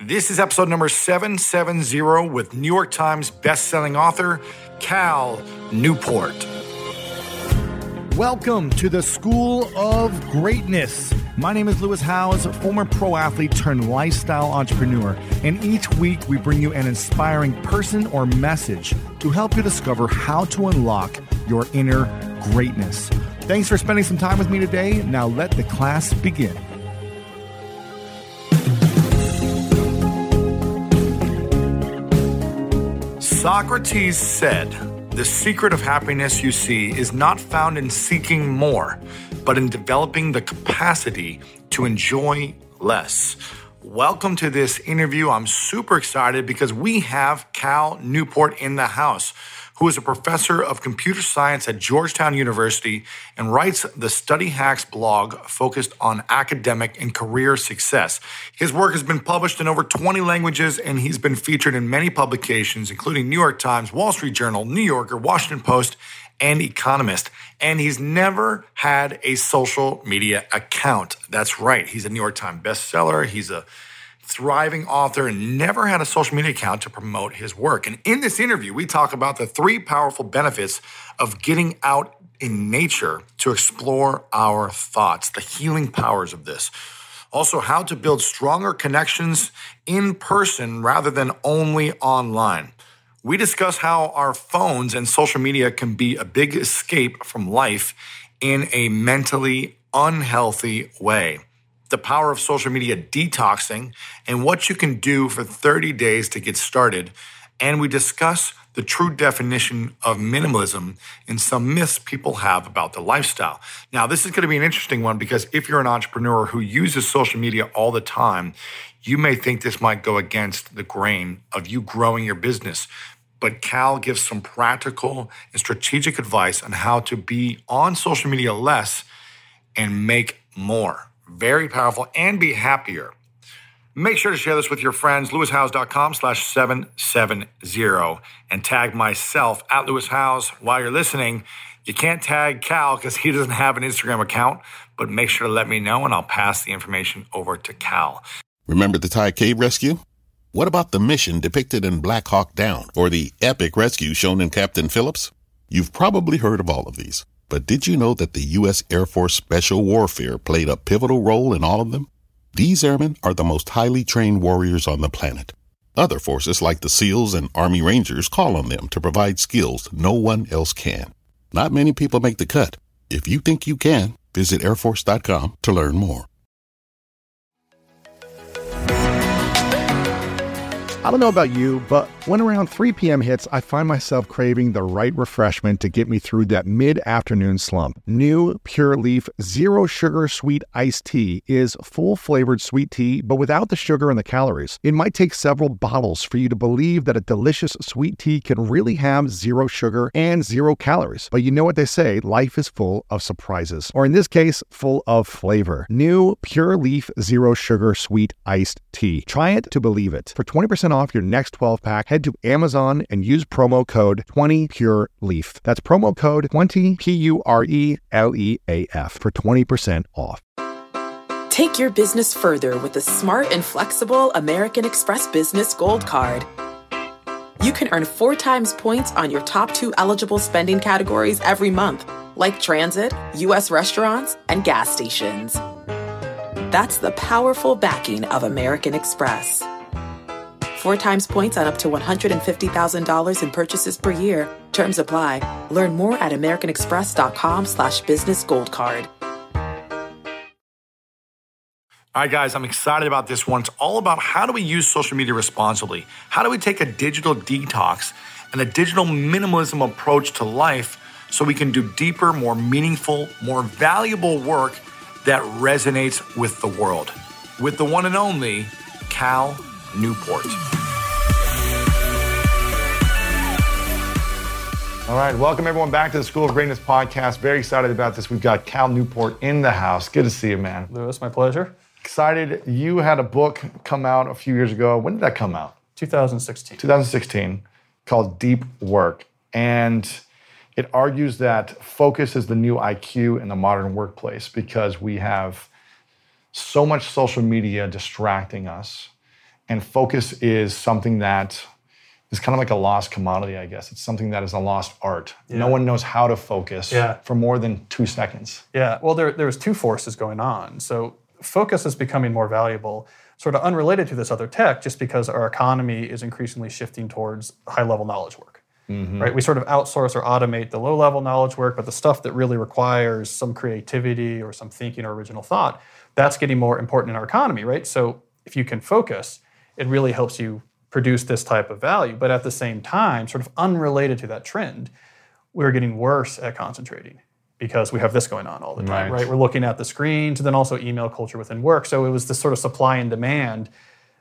This is episode number 770 with New York Times bestselling author Cal Newport. Welcome to the School of Greatness. My name is Lewis Howes, former pro athlete turned lifestyle entrepreneur, and each week we bring you an inspiring person or message to help you discover how to unlock your inner greatness. Thanks for spending some time with me today. Now let the class begin. Socrates said, "The secret of happiness you see is not found in seeking more, but in developing the capacity to enjoy less." Welcome to this interview. I'm super excited because we have Cal Newport in the house, who is a professor of computer science at Georgetown University and writes the Study Hacks blog focused on academic and career success. His work has been published in over 20 languages, and he's been featured in many publications, including New York Times, Wall Street Journal, New Yorker, Washington Post, and Economist. And he's never had a social media account. That's right. He's a New York Times bestseller. He's a thriving author and never had a social media account to promote his work. And in this interview, we talk about the 3 powerful benefits of getting out in nature to explore our thoughts, the healing powers of this. Also, how to build stronger connections in person rather than only online. We discuss how our phones and social media can be a big escape from life in a mentally unhealthy way. The power of social media detoxing, and what you can do for 30 days to get started. And we discuss the true definition of minimalism and some myths people have about the lifestyle. Now, this is going to be an interesting one because if you're an entrepreneur who uses social media all the time, you may think this might go against the grain of you growing your business. But Cal gives some practical and strategic advice on how to be on social media less and make more. Very powerful, and be happier. Make sure to share this with your friends, lewishowes.com/770, and tag myself at Lewis Howes while you're listening. You can't tag Cal because he doesn't have an Instagram account, but make sure to let me know and I'll pass the information over to Cal. Remember the Thai cave rescue? What about the mission depicted in Black Hawk Down or the epic rescue shown in Captain Phillips? You've probably heard of all of these. But did you know that the U.S. Air Force Special Warfare played a pivotal role in all of them? These airmen are the most highly trained warriors on the planet. Other forces like the SEALs and Army Rangers call on them to provide skills no one else can. Not many people make the cut. If you think you can, visit airforce.com to learn more. I don't know about you, but when around 3 p.m. hits, I find myself craving the right refreshment to get me through that mid-afternoon slump. New Pure Leaf Zero Sugar Sweet Iced Tea is full-flavored sweet tea, but without the sugar and the calories. It might take several bottles for you to believe that a delicious sweet tea can really have 0 sugar and 0 calories. But you know what they say, life is full of surprises. Or in this case, full of flavor. New Pure Leaf Zero Sugar Sweet Iced Tea. Try it to believe it. For 20% off your next 12-pack, head to Amazon and use promo code 20PureLeaf. That's promo code 20PURELEAF for 20% off. Take your business further with the smart and flexible American Express Business Gold Card. You can earn 4 times points on your top 2 eligible spending categories every month, like transit, U.S. restaurants, and gas stations. That's the powerful backing of American Express. 4 times points on up to $150,000 in purchases per year. Terms apply. Learn more at americanexpress.com/businessgoldcard. All right, guys, I'm excited about this one. It's all about how do we use social media responsibly? How do we take a digital detox and a digital minimalism approach to life so we can do deeper, more meaningful, more valuable work that resonates with the world? With the one and only Cal Newport. All right, welcome everyone back to the School of Greatness podcast. Very excited about this. We've got Cal Newport in the house. Good to see you, man. Lewis, my pleasure. Excited. You had a book come out a few years ago. When did that come out? 2016. 2016, called Deep Work. And it argues that focus is the new IQ in the modern workplace because we have so much social media distracting us. And focus is something that is kind of like a lost commodity, I guess. It's something that is a lost art. Yeah. No one knows how to focus for more than 2 seconds. Yeah, well, there's two forces going on. So focus is becoming more valuable, sort of unrelated to this other tech, just because our economy is increasingly shifting towards high-level knowledge work. Right? We sort of outsource or automate the low-level knowledge work, but the stuff that really requires some creativity or some thinking or original thought, that's getting more important in our economy, right? So if you can focus, it really helps you produce this type of value. But at the same time, sort of unrelated to that trend, we're getting worse at concentrating because we have this going on all the time, right? We're looking at the screens, and then also email culture within work. So it was this sort of supply and demand.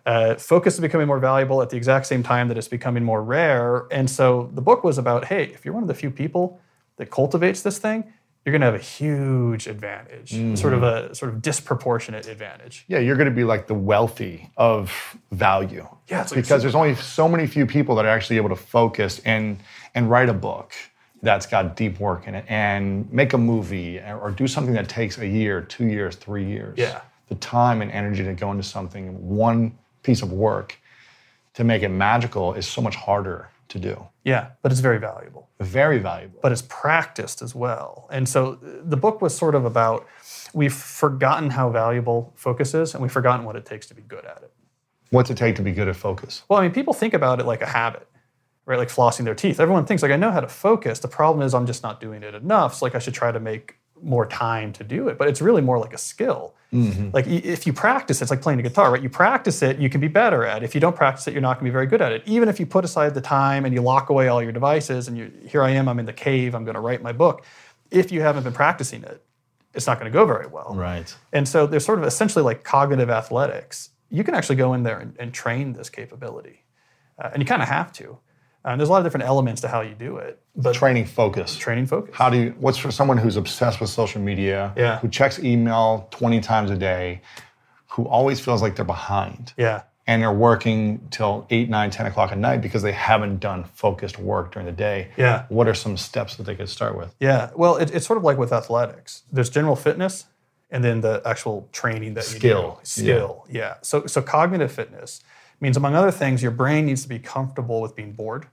Focus is becoming more valuable at the exact same time that it's becoming more rare. And so the book was about, hey, if you're one of the few people that cultivates this thing, you're going to have a huge advantage, sort of disproportionate advantage. Yeah, you're going to be like the wealthy of value. Yeah, it's because there's only so many few people that are actually able to focus and write a book that's got deep work in it and make a movie or do something that takes a year, 2 years, 3 years. Yeah. The time and energy to go into something, one piece of work, to make it magical is so much harder to do. Yeah, but it's very valuable. Very valuable. But it's practiced as well. And so the book was sort of about, we've forgotten how valuable focus is, and we've forgotten what it takes to be good at it. What's it take to be good at focus? Well, I mean, people think about it like a habit, right? Like flossing their teeth. Everyone thinks, like, I know how to focus. The problem is I'm just not doing it enough. So, like, I should try to make more time to do it. But it's really more like a skill. Like, if you practice, it's like playing a guitar, right? You practice it, you can be better at it. If you don't practice it, you're not going to be very good at it. Even if you put aside the time and you lock away all your devices and here I am, I'm in the cave, I'm going to write my book. If you haven't been practicing it, it's not going to go very well. Right. And so there's sort of essentially like cognitive athletics. You can actually go in there and train this capability. And you kind of have to. There's a lot of different elements to how you do it. But training focus. Training focus. What's for someone who's obsessed with social media, who checks email 20 times a day, who always feels like they're behind. Yeah. And they're working till 8, 9, 10 o'clock at night because they haven't done focused work during the day. Yeah. What are some steps that they could start with? Yeah. Well, it's sort of like with athletics. There's general fitness and then the actual training that you do. Skill. Yeah. So cognitive fitness means, among other things, your brain needs to be comfortable with being bored.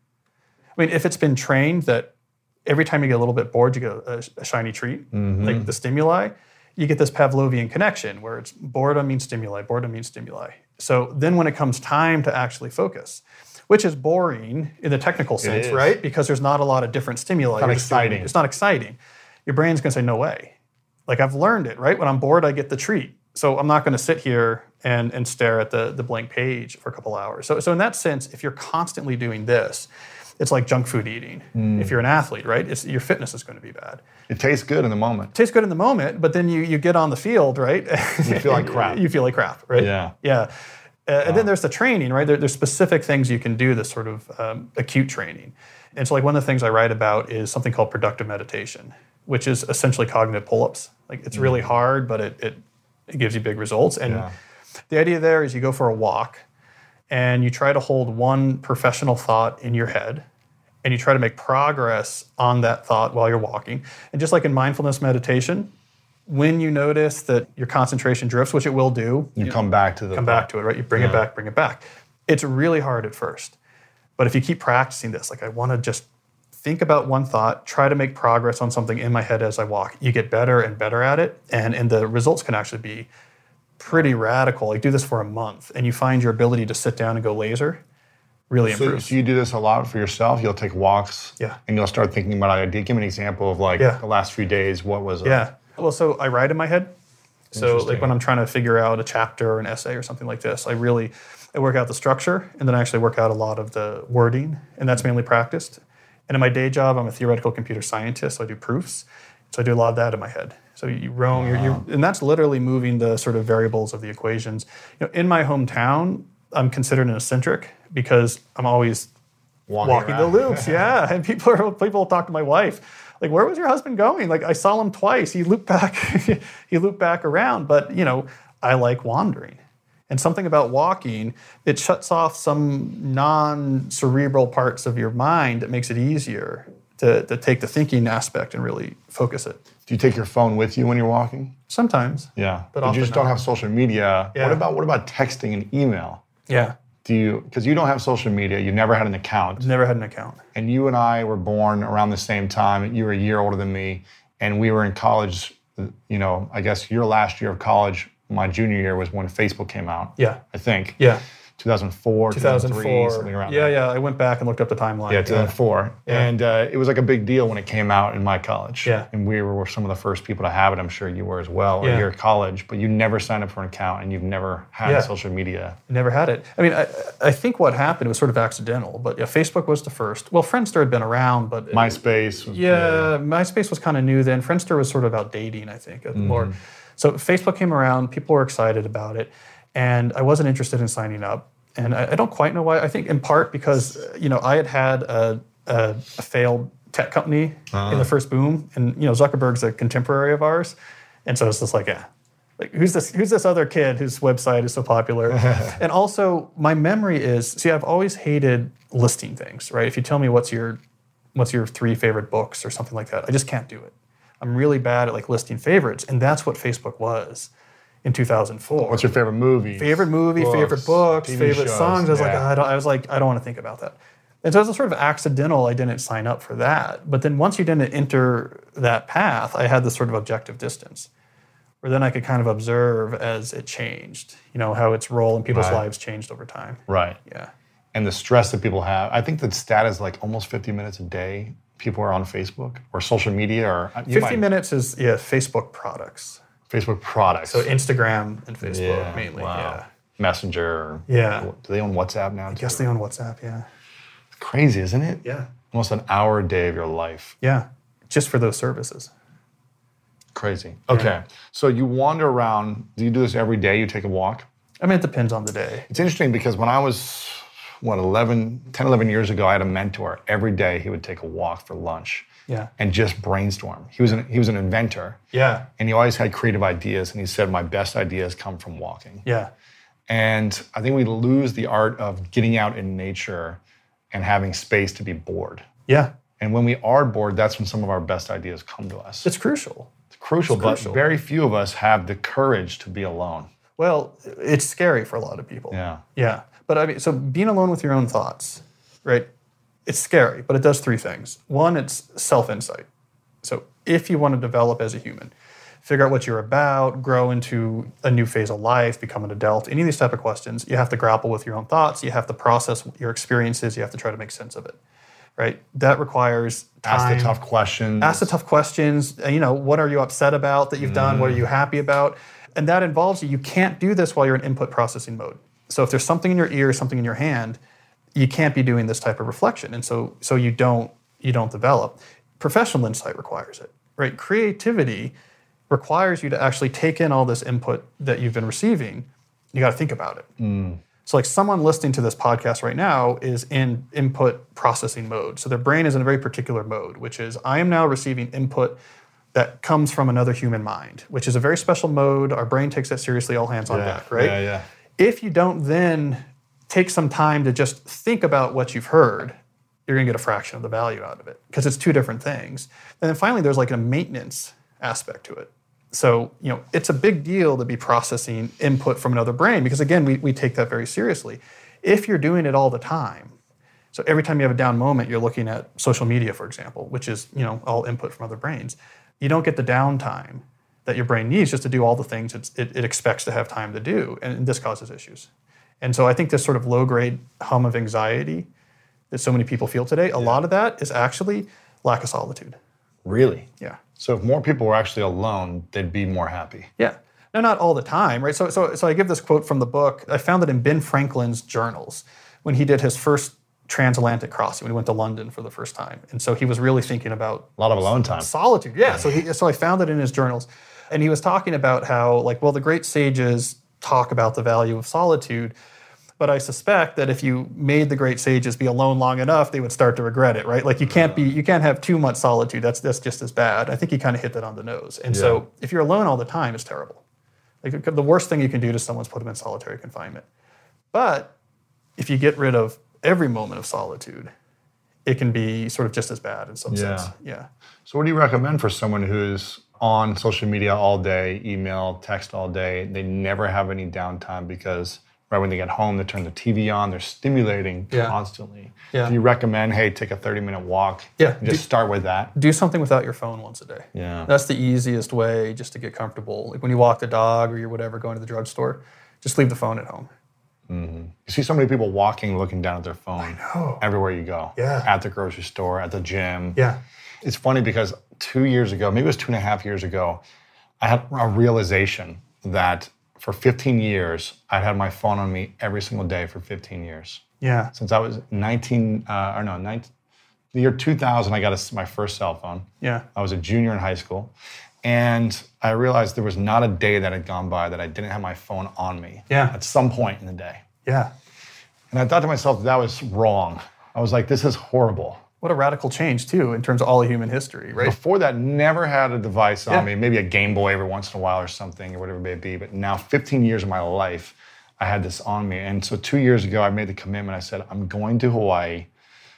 I mean, if it's been trained that every time you get a little bit bored, you get a shiny treat, like the stimuli, you get this Pavlovian connection where it's boredom means stimuli, boredom means stimuli. So then when it comes time to actually focus, which is boring in the technical sense, right? Because there's not a lot of different stimuli. It's not exciting. It's not exciting. Your brain's going to say, no way. Like, I've learned it, right? When I'm bored, I get the treat. So I'm not going to sit here and stare at the blank page for a couple hours. So in that sense, if you're constantly doing this, it's like junk food eating. If you're an athlete, right? Your fitness is going to be bad. It tastes good in the moment. It tastes good in the moment, but then you get on the field, right? You feel like crap. You feel like crap, right? Yeah. Yeah. And then there's the training, right? There's specific things you can do, this sort of acute training. And so, like, one of the things I write about is something called productive meditation, which is essentially cognitive pull-ups. Like, it's really hard, but it gives you big results. And the idea there is you go for a walk, and you try to hold one professional thought in your head, and you try to make progress on that thought while you're walking. And just like in mindfulness meditation, when you notice that your concentration drifts, which it will do, you come back to it, right? You bring it back. It's really hard at first. But if you keep practicing this, like, I want to just think about one thought, try to make progress on something in my head as I walk, you get better and better at it. And the results can actually be pretty radical. Like, do this for a month, and you find your ability to sit down and go laser really improves. So you do this a lot for yourself? You'll take walks, and you'll start thinking about an idea. Give me an example of, like, the last few days. What was it? Yeah. Well, so I write in my head. So, like, when I'm trying to figure out a chapter or an essay or something like this, I work out the structure, and then I actually work out a lot of the wording, and that's mainly practiced. And in my day job, I'm a theoretical computer scientist, so I do proofs. So I do a lot of that in my head. So you roam, and that's literally moving the sort of variables of the equations. In my hometown, I'm considered an eccentric because I'm always walking the loops. Yeah, and people will talk to my wife, like, where was your husband going? Like, I saw him twice. He looped back around. But I like wandering. And something about walking, it shuts off some non-cerebral parts of your mind that makes it easier to take the thinking aspect and really focus it. Do you take your phone with you when you're walking? Sometimes. Yeah. But you just don't have social media. Yeah. What about texting and email? Yeah. Because you don't have social media, you never had an account. Never had an account. And you and I were born around the same time. You were a year older than me, and we were in college. I guess your last year of college, my junior year, was when Facebook came out. Yeah. I think. Yeah. 2004, 2003, something around there. Yeah. I went back and looked up the timeline. Yeah, 2004. Yeah. And it was like a big deal when it came out in my college. Yeah. And we were some of the first people to have it. I'm sure you were as well, or Yeah. your college. But you never signed up for an account, and you've never had social media. Never had it. I mean, I think what happened was sort of accidental. But yeah, Facebook was the first. Well, Friendster had been around, but... MySpace. MySpace was kind of new then. Friendster was sort of about dating, I think, more. So Facebook came around. People were excited about it. And I wasn't interested in signing up. And I don't quite know why. I think in part because, I had a failed tech company in the first boom. And, Zuckerberg's a contemporary of ours. And so it's just like, who's this other kid whose website is so popular? And also, my memory is, I've always hated listing things, right? If you tell me what's your 3 favorite books or something like that, I just can't do it. I'm really bad at listing favorites. And that's what Facebook was in 2004. What's your favorite movie? Favorite books, TV favorite shows. songs. I was like, I don't want to think about that. And so it was sort of accidental. I didn't sign up for that. But then once you didn't enter that path, I had this sort of objective distance, where then I could kind of observe as it changed, how its role in people's lives changed over time. Right. Yeah. And the stress that people have. I think the stat is almost 50 minutes a day people are on Facebook or social media. Or 50 minutes is, Facebook products. Facebook products. So Instagram and Facebook mainly. Wow. Yeah. Messenger. Yeah. Do they own WhatsApp now? I guess they own WhatsApp, yeah. It's crazy, isn't it? Yeah. Almost an hour a day of your life. Yeah. Just for those services. Crazy. Okay. So you wander around. Do you do this every day? You take a walk? I mean, it depends on the day. It's interesting because when I was, 10, 11 years ago, I had a mentor. Every day he would take a walk for lunch. Yeah. And just brainstorm. He was an inventor. Yeah. And he always had creative ideas. And he said, my best ideas come from walking. Yeah. And I think we lose the art of getting out in nature and having space to be bored. Yeah. And when we are bored, that's when some of our best ideas come to us. It's crucial. It's crucial, but very few of us have the courage to be alone. Well, it's scary for a lot of people. Yeah. Yeah. But I mean, so being alone with your own thoughts, right? It's scary, but it does 3 things. One, it's self-insight. So if you want to develop as a human, figure out what you're about, grow into a new phase of life, become an adult, any of these type of questions, you have to grapple with your own thoughts. You have to process your experiences. You have to try to make sense of it, right? That requires time. Ask the tough questions. Ask the tough questions. What are you upset about that you've done? What are you happy about? And that involves you can't do this while you're in input processing mode. So if there's something in your ear, something in your hand, you can't be doing this type of reflection. And so you don't develop. Professional insight requires it, right? Creativity requires you to actually take in all this input that you've been receiving. You got to think about it. So someone listening to this podcast right now is in input processing mode. So their brain is in a very particular mode, which is I am now receiving input that comes from another human mind, which is a very special mode. Our brain takes that seriously, all hands on deck, right? Yeah. If you don't then take some time to just think about what you've heard, you're going to get a fraction of the value out of it because it's 2 different things. And then finally, there's a maintenance aspect to it. So, it's a big deal to be processing input from another brain because, again, we take that very seriously. If you're doing it all the time, so every time you have a down moment, you're looking at social media, for example, which is, all input from other brains, you don't get the downtime that your brain needs just to do all the things it expects to have time to do, and this causes issues. And so I think this sort of low-grade hum of anxiety that so many people feel today, a lot of that is actually lack of solitude. Really? Yeah. So if more people were actually alone, they'd be more happy. Yeah. No, not all the time, right? So I give this quote from the book. I found it in Ben Franklin's journals when he did his first transatlantic crossing, when he went to London for the first time. And so he was really thinking about a lot of alone time. Solitude, yeah. So I found it in his journals. And he was talking about how, the great sages talk about the value of solitude, but I suspect that if you made the great sages be alone long enough, they would start to regret it, right? You can't have too much solitude. That's just as bad. I think he kind of hit that on the nose. And so if you're alone all the time, it's terrible. The worst thing you can do to someone is put them in solitary confinement. But if you get rid of every moment of solitude, it can be sort of just as bad in some sense. Yeah. So what do you recommend for someone who's on social media all day, email, text all day, they never have any downtime because right? When they get home, they turn the TV on, they're stimulating constantly. Yeah. Do you recommend, hey, take a 30-minute walk? Yeah. And just start with that? Do something without your phone once a day. Yeah. That's the easiest way just to get comfortable. Like when you walk the dog or you're whatever, going to the drugstore, just leave the phone at home. Mm-hmm. You see so many people walking, looking down at their phone. I know. Everywhere you go. Yeah. At the grocery store, at the gym. Yeah. It's funny because 2 years ago, maybe it was 2.5 years ago, I had a realization that for 15 years, I'd had my phone on me every single day for 15 years. Yeah. Since I was the year 2000, I got my first cell phone. Yeah. I was a junior in high school. And I realized there was not a day that had gone by that I didn't have my phone on me at some point in the day. Yeah. And I thought to myself, that was wrong. I was like, this is horrible. What a radical change, too, in terms of all of human history, right? Before that, never had a device on me, maybe a Game Boy every once in a while or something or whatever it may be. But now 15 years of my life, I had this on me. And so 2 years ago, I made the commitment. I said, I'm going to Hawaii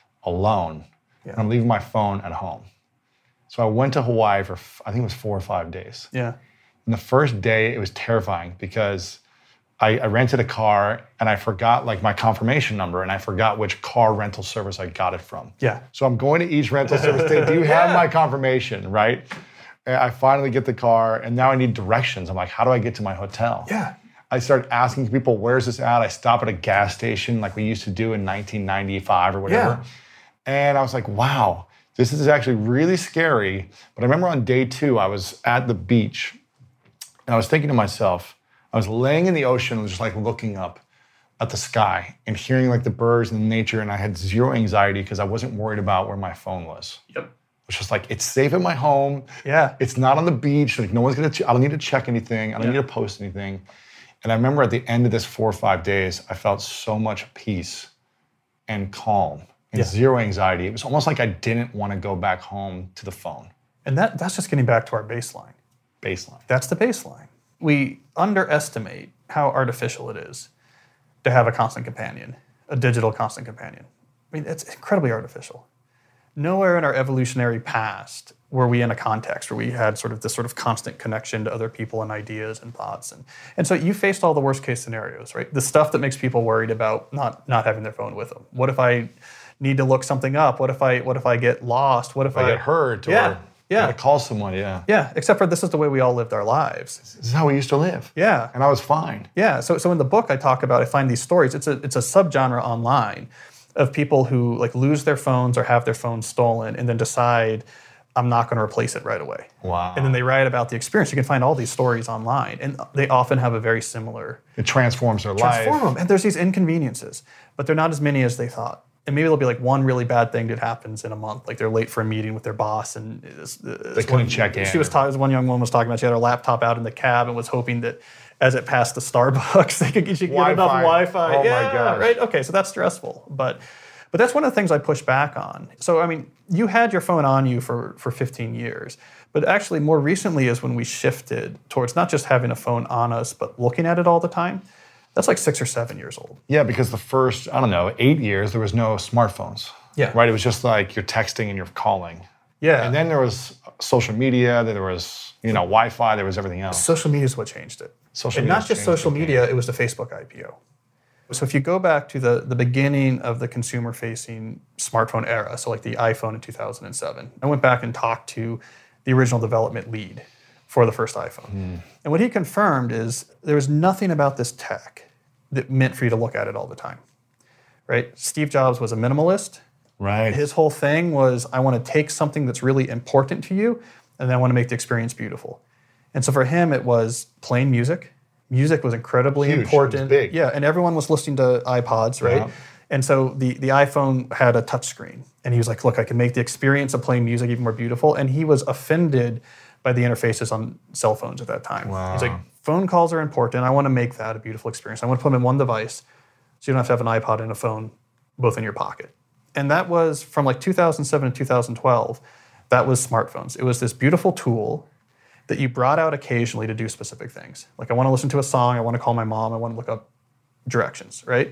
alone. Yeah. And I'm leaving my phone at home. So I went to Hawaii for, I think it was 4 or 5 days. Yeah. And the first day, it was terrifying because I rented a car and I forgot like my confirmation number and I forgot which car rental service I got it from. Yeah. So I'm going to each rental service. Do you have my confirmation, right? And I finally get the car and now I need directions. I'm like, how do I get to my hotel? Yeah. I started asking people, where's this at? I stop at a gas station like we used to do in 1995 or whatever. Yeah. And I was like, wow. This is actually really scary. But I remember on day 2, I was at the beach and I was thinking to myself, I was laying in the ocean just like looking up at the sky and hearing like the birds and the nature. And I had zero anxiety because I wasn't worried about where my phone was. Yep. It was just like, it's safe at my home. Yeah. It's not on the beach. Like no one's going to, I don't need to check anything. I don't need to post anything. And I remember at the end of this 4 or 5 days, I felt so much peace and calm. And zero anxiety. It was almost like I didn't want to go back home to the phone. And that's just getting back to our baseline. Baseline. That's the baseline. We underestimate how artificial it is to have a constant companion, a digital constant companion. I mean, it's incredibly artificial. Nowhere in our evolutionary past were we in a context where we had sort of this sort of constant connection to other people and ideas and thoughts. And so you faced all the worst case scenarios, right? The stuff that makes people worried about not having their phone with them. What if I need to look something up? What if I get lost? What if I get hurt? Or gotta call someone, Yeah, except for this is the way we all lived our lives. This is how we used to live. Yeah. And I was fine. Yeah, so in the book I talk about, I find these stories, it's a subgenre online of people who like lose their phones or have their phones stolen and then decide, I'm not going to replace it right away. Wow. And then they write about the experience. You can find all these stories online, and they often have a very similar... It transforms their life. Transform them, and there's these inconveniences, but they're not as many as they thought. And maybe there'll be like one really bad thing that happens in a month, like they're late for a meeting with their boss, and they couldn't check in. One young woman was talking about she had her laptop out in the cab and was hoping that as it passed the Starbucks, she could get enough Wi-Fi. Oh my gosh. Right? Okay, so that's stressful, but that's one of the things I push back on. So, I mean, you had your phone on you for 15 years, but actually more recently is when we shifted towards not just having a phone on us, but looking at it all the time. That's like 6 or 7 years old. Yeah, because the first, 8 years, there was no smartphones. Yeah. Right? It was just like you're texting and you're calling. Yeah. And then there was social media, then there was, Wi-Fi, there was everything else. Social media is what changed it. And not just social media, it was the Facebook IPO. So if you go back to the beginning of the consumer-facing smartphone era, so like the iPhone in 2007, I went back and talked to the original development lead for the first iPhone. And what he confirmed is there was nothing about this tech that meant for you to look at it all the time, right? Steve Jobs was a minimalist. Right. His whole thing was, I want to take something that's really important to you, and then I want to make the experience beautiful. And so for him, it was playing music. Music was incredibly important. It was big. Yeah, and everyone was listening to iPods, right? Yeah. And so the iPhone had a touch screen. And he was like, look, I can make the experience of playing music even more beautiful. And he was offended by the interfaces on cell phones at that time. Wow. He's like, phone calls are important. I want to make that a beautiful experience. I want to put them in one device so you don't have to have an iPod and a phone both in your pocket. And that was from like 2007 to 2012, that was smartphones. It was this beautiful tool that you brought out occasionally to do specific things. Like I want to listen to a song, I want to call my mom, I want to look up directions, right?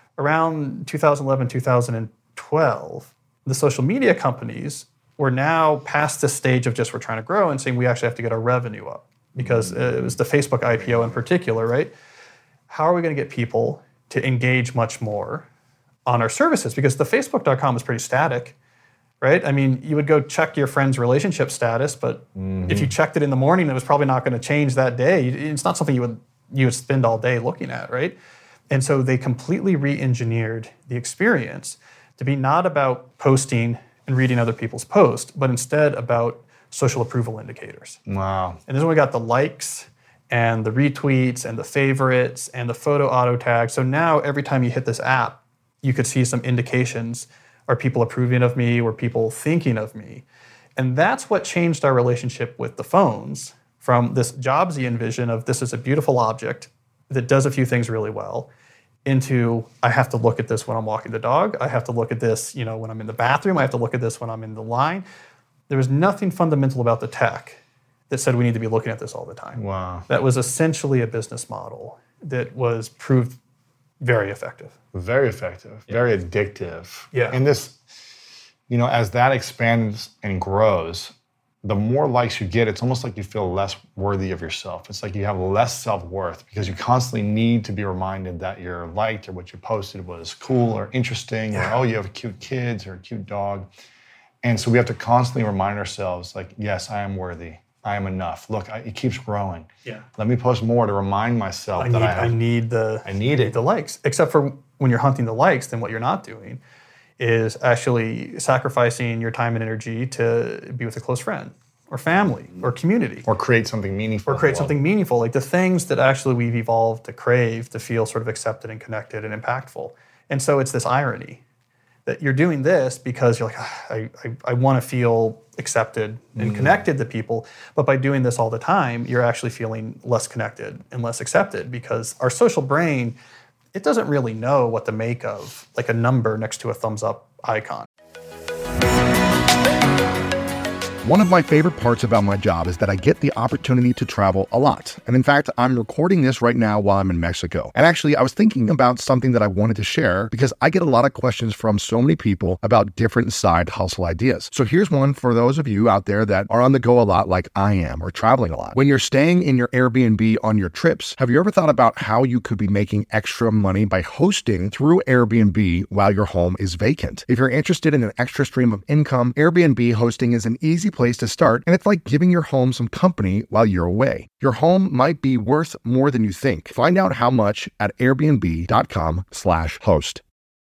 Around 2011, 2012, the social media companies were now past this stage of just we're trying to grow and saying we actually have to get our revenue up because it was the Facebook IPO in particular, right? how are we going to get people to engage much more on our services? Because the Facebook.com is pretty static, right? I mean, you would go check your friend's relationship status, but if you checked it in the morning, it was probably not going to change that day. It's not something you would spend all day looking at, right? And so they completely re-engineered the experience to be not about posting and reading other people's posts, but instead about social approval indicators. Wow. And this is when we got the likes and the retweets and the favorites and the photo auto tag. So now every time you hit this app, you could see some indications. Are people approving of me? Were people thinking of me? And that's what changed our relationship with the phones from this Jobsian vision of this is a beautiful object that does a few things really well into I have to look at this when I'm walking the dog. I have to look at this, when I'm in the bathroom. I have to look at this when I'm in the line. There was nothing fundamental about the tech that said we need to be looking at this all the time. Wow. That was essentially a business model that was proved very effective. Very effective, very addictive. Yeah. And this, as that expands and grows, the more likes you get, it's almost like you feel less worthy of yourself. It's like you have less self-worth because you constantly need to be reminded that you're liked or what you posted was cool or interesting or, you have cute kids or a cute dog. And so we have to constantly remind ourselves, like, yes, I am worthy. I am enough. Look, it keeps growing. Yeah. Let me post more to remind myself I need the likes. Except for when you're hunting the likes, then what you're not doing is actually sacrificing your time and energy to be with a close friend or family or community. Or create something meaningful. Like the things that actually we've evolved to crave to feel sort of accepted and connected and impactful. And so it's this irony that you're doing this because you're like, I want to feel accepted and connected to people, but by doing this all the time, you're actually feeling less connected and less accepted because our social brain, it doesn't really know what to make of like a number next to a thumbs up icon. One of my favorite parts about my job is that I get the opportunity to travel a lot. And in fact, I'm recording this right now while I'm in Mexico. And actually, I was thinking about something that I wanted to share because I get a lot of questions from so many people about different side hustle ideas. So here's one for those of you out there that are on the go a lot like I am or traveling a lot. When you're staying in your Airbnb on your trips, have you ever thought about how you could be making extra money by hosting through Airbnb while your home is vacant? If you're interested in an extra stream of income, Airbnb hosting is an easy place to start, and it's like giving your home some company while you're away. Your home might be worth more than you think. Find out how much at airbnb.com/host.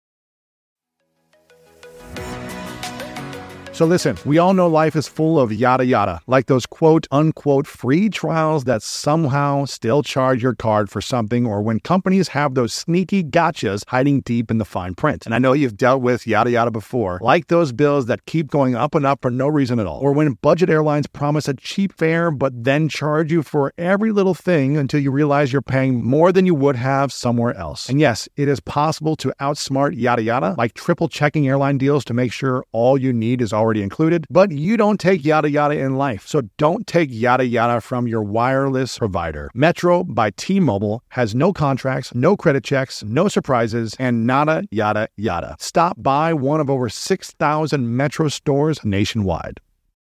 So listen, we all know life is full of yada yada, like those quote unquote free trials that somehow still charge your card for something, or when companies have those sneaky gotchas hiding deep in the fine print. And I know you've dealt with yada yada before, like those bills that keep going up and up for no reason at all, or when budget airlines promise a cheap fare but then charge you for every little thing until you realize you're paying more than you would have somewhere else. And yes, it is possible to outsmart yada yada, like triple checking airline deals to make sure all you need is already included, but you don't take yada yada in life. So don't take yada yada from your wireless provider. Metro by T-Mobile has no contracts, no credit checks, no surprises, and nada yada yada. Stop by one of over 6,000 Metro stores nationwide.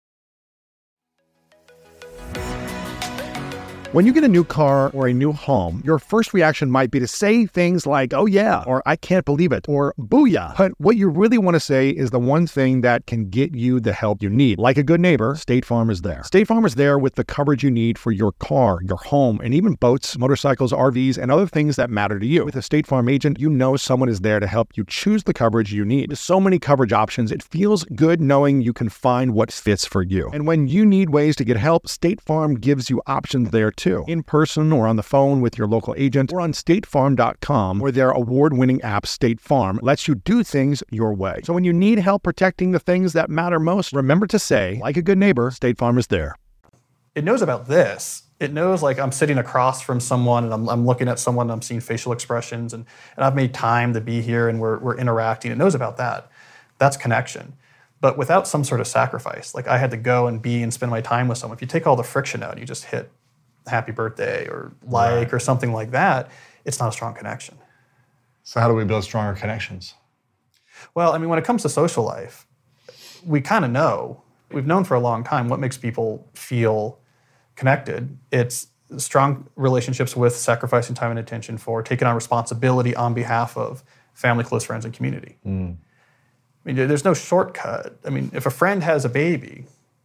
When you get a new car or a new home, your first reaction might be to say things like, oh yeah, or I can't believe it, or booyah. But what you really want to say is the one thing that can get you the help you need. Like a good neighbor, State Farm is there. State Farm is there with the coverage you need for your car, your home, and even boats, motorcycles, RVs, and other things that matter to you. With a State Farm agent, you know someone is there to help you choose the coverage you need. With so many coverage options, it feels good knowing you can find what fits for you. And when you need ways to get help, State Farm gives you options there too. In person or on the phone with your local agent or on statefarm.com, where their award-winning app State Farm lets you do things your way. So when you need help protecting the things that matter most, remember to say, like a good neighbor, State Farm is there. It knows about this. It knows like I'm sitting across from someone and I'm looking at someone and I'm seeing facial expressions and I've made time to be here and we're interacting. It knows about that. That's connection. But without some sort of sacrifice, like I had to go and be and spend my time with someone. If you take all the friction out and you just hit happy birthday or like or something like that, it's not a strong connection. So how do we build stronger connections? Well, I mean, when it comes to social life, we kind of know, we've known for a long time what makes people feel connected. It's strong relationships with sacrificing time and attention for, taking on responsibility on behalf of family, close friends, and community. I mean, there's no shortcut. I mean, if a friend has a baby,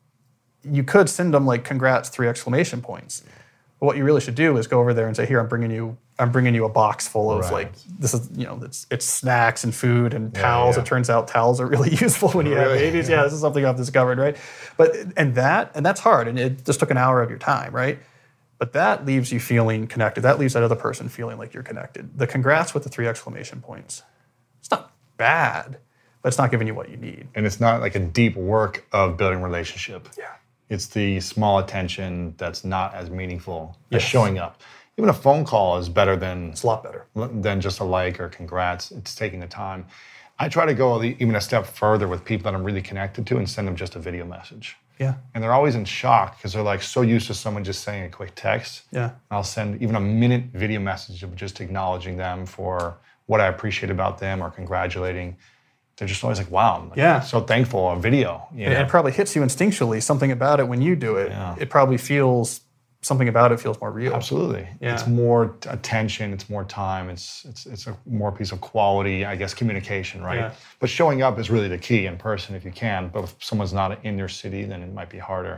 you could send them like congrats 3 exclamation points. But what you really should do is go over there and say, here, I'm bringing you a box full of like, this is, it's snacks and food and towels. It turns out towels are really useful when you have babies. Yeah, this is something I've discovered, right? But, and that's hard. And it just took an hour of your time, right? But that leaves you feeling connected. That leaves that other person feeling like you're connected. The congrats with the 3 exclamation points, it's not bad, but it's not giving you what you need. And it's not like a deep work of building relationship. Yeah. It's the small attention that's not as meaningful as showing up. Even a phone call is better than... It's a lot better. ...than just a like or congrats. It's taking the time. I try to go even a step further with people that I'm really connected to and send them just a video message. Yeah. And they're always in shock because they're like so used to someone just saying a quick text. Yeah. I'll send even a minute video message of just acknowledging them for what I appreciate about them or congratulating. They're just always like, wow, I'm so thankful, a video. It probably hits you instinctually, something about it when you do it. Yeah. It probably feels, something about it feels more real. Absolutely. Yeah. It's more attention, it's more time, it's a more piece of quality, I guess, communication, right? Yeah. But showing up is really the key in person if you can, but if someone's not in your city, then it might be harder.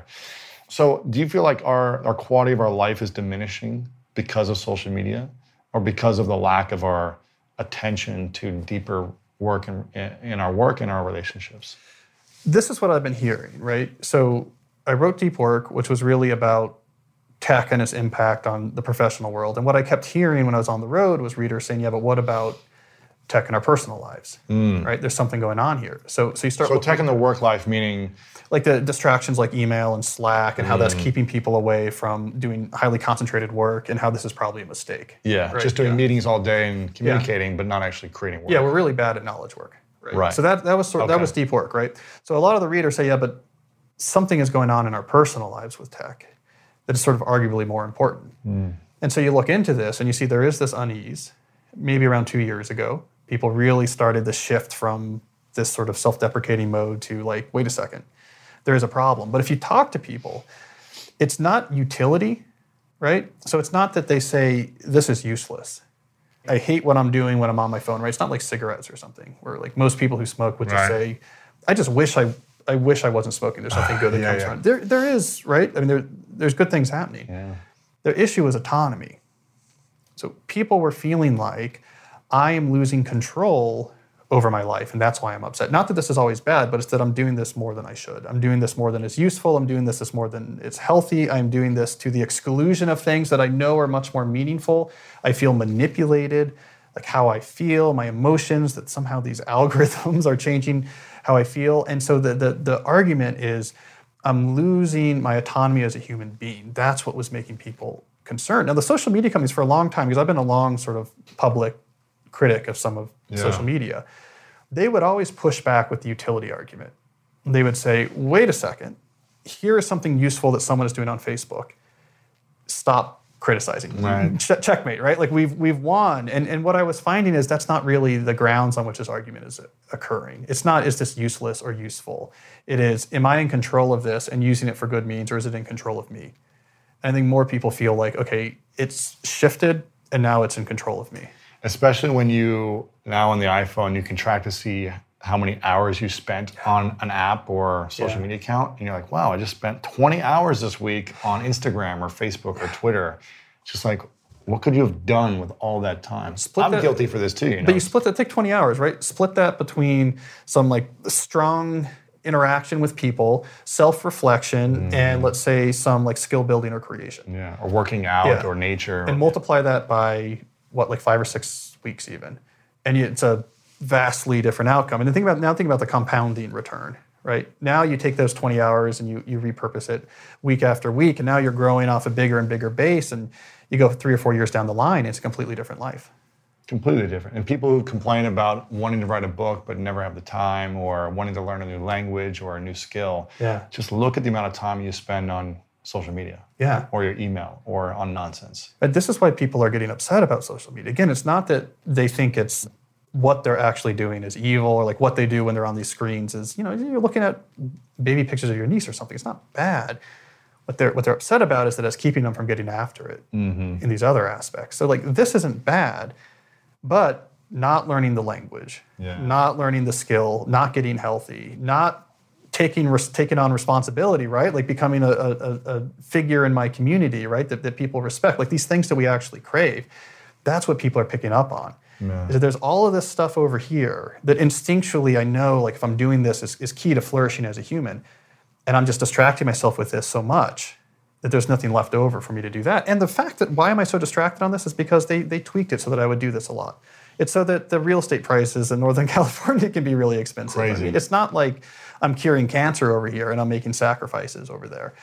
So do you feel like our quality of our life is diminishing because of social media or because of the lack of our attention to deeper work in our work and our relationships? This is what I've been hearing, right? So I wrote Deep Work, which was really about tech and its impact on the professional world. And what I kept hearing when I was on the road was readers saying, yeah, but what about tech in our personal lives, right? There's something going on here. So you start... So tech in the work life, meaning... Like the distractions like email and Slack and how that's keeping people away from doing highly concentrated work and how this is probably a mistake. Yeah, right? Just doing meetings all day and communicating, but not actually creating work. Yeah, we're really bad at knowledge work. Right. So that was that was Deep Work, right? So a lot of the readers say, yeah, but something is going on in our personal lives with tech that is sort of arguably more important. And so you look into this and you see there is this unease. Maybe around 2 years ago, people really started the shift from this sort of self-deprecating mode to like, wait a second, there is a problem. But if you talk to people, it's not utility, right? So it's not that they say, this is useless. I hate what I'm doing when I'm on my phone, right? It's not like cigarettes or something, where like most people who smoke would just say, I just wish I wish I wasn't smoking. There's something good that comes from it. There is, right? I mean, there's good things happening. Yeah. The issue is autonomy. So people were feeling like, I am losing control over my life, and that's why I'm upset. Not that this is always bad, but it's that I'm doing this more than I should. I'm doing this more than is useful. I'm doing this more than it's healthy. I'm doing this to the exclusion of things that I know are much more meaningful. I feel manipulated, like how I feel, my emotions, that somehow these algorithms are changing how I feel. And so the argument is I'm losing my autonomy as a human being. That's what was making people concerned. Now, the social media companies for a long time, because I've been a long sort of public critic of some of social media, they would always push back with the utility argument. They would say, wait a second, here is something useful that someone is doing on Facebook. Stop criticizing. Right. Checkmate, right? Like we've won. And what I was finding is that's not really the grounds on which this argument is occurring. It's not, is this useless or useful? It is, am I in control of this and using it for good means, or is it in control of me? And I think more people feel like, okay, it's shifted and now it's in control of me. Especially when you, now on the iPhone, you can track to see how many hours you spent on an app or social media account. And you're like, wow, I just spent 20 hours this week on Instagram or Facebook or Twitter. It's just like, what could you have done with all that time? I'm guilty for this too. You know? But you split that, take 20 hours, right? Split that between some like strong interaction with people, self-reflection, and let's say some like skill building or creation. Yeah, or working out or nature. And multiply that by what, like 5 or 6 weeks even. And it's a vastly different outcome. And think about the compounding return, right? Now you take those 20 hours and you repurpose it week after week, and now you're growing off a bigger and bigger base, and you go 3 or 4 years down the line, it's a completely different life. Completely different. And people who complain about wanting to write a book but never have the time, or wanting to learn a new language or a new skill, just look at the amount of time you spend on social media, or your email, or on nonsense. But this is why people are getting upset about social media. Again, it's not that they think it's what they're actually doing is evil, or like what they do when they're on these screens is, you're looking at baby pictures of your niece or something. It's not bad. What they're upset about is that it's keeping them from getting after it in these other aspects. So like this isn't bad, but not learning the language, not learning the skill, not getting healthy, not taking on responsibility, right? Like becoming a figure in my community, right? That people respect. Like these things that we actually crave. That's what people are picking up on. Yeah. Is that there's all of this stuff over here that instinctually I know, like if I'm doing this is key to flourishing as a human. And I'm just distracting myself with this so much that there's nothing left over for me to do that. And the fact that why am I so distracted on this is because they tweaked it so that I would do this a lot. It's so that the real estate prices in Northern California can be really expensive. Crazy. I mean, it's not like I'm curing cancer over here and I'm making sacrifices over there.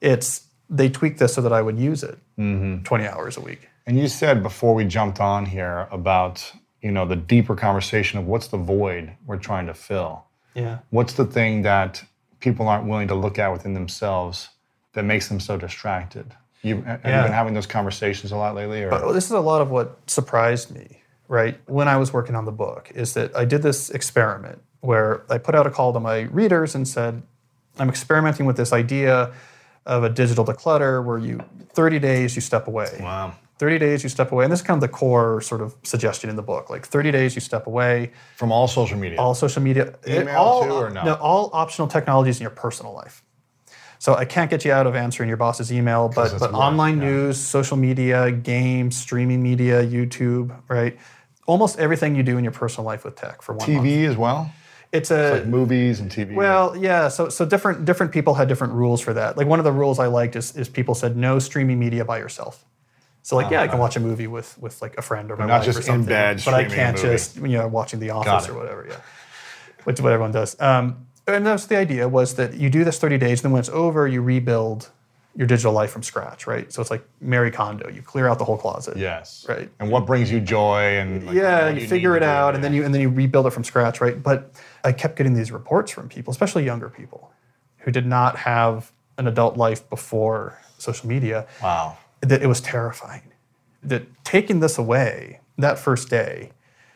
They tweaked this so that I would use it 20 hours a week. And you said before we jumped on here about, the deeper conversation of what's the void we're trying to fill. Yeah. What's the thing that people aren't willing to look at within themselves that makes them so distracted? Have you been having those conversations a lot lately? Or? This is a lot of what surprised me, right? When I was working on the book, is that I did this experiment where I put out a call to my readers and said, I'm experimenting with this idea of a digital declutter where 30 days you step away. Wow. 30 days you step away. And this is kind of the core sort of suggestion in the book. Like 30 days you step away. From all social media? All social media. Email too or no? No, all optional technologies in your personal life. So I can't get you out of answering your boss's email, but online news, social media, games, streaming media, YouTube, right? Almost everything you do in your personal life with tech for 1 month. TV as well? It's like movies and TV. Well, yeah. So different people had different rules for that. Like one of the rules I liked is people said no streaming media by yourself. So like, I can watch a movie with like a friend or my wife or something. Not just in bed but I can't movie. just watching The Office or whatever. Yeah, which is what everyone does. And that's the idea was that you do this 30 days, then when it's over, you rebuild your digital life from scratch, right? So it's like Marie Kondo. You clear out the whole closet. Yes. Right. And what brings you joy and you figure it out, and then you rebuild it from scratch, right? But I kept getting these reports from people, especially younger people, who did not have an adult life before social media. Wow. That it was terrifying. That taking this away that first day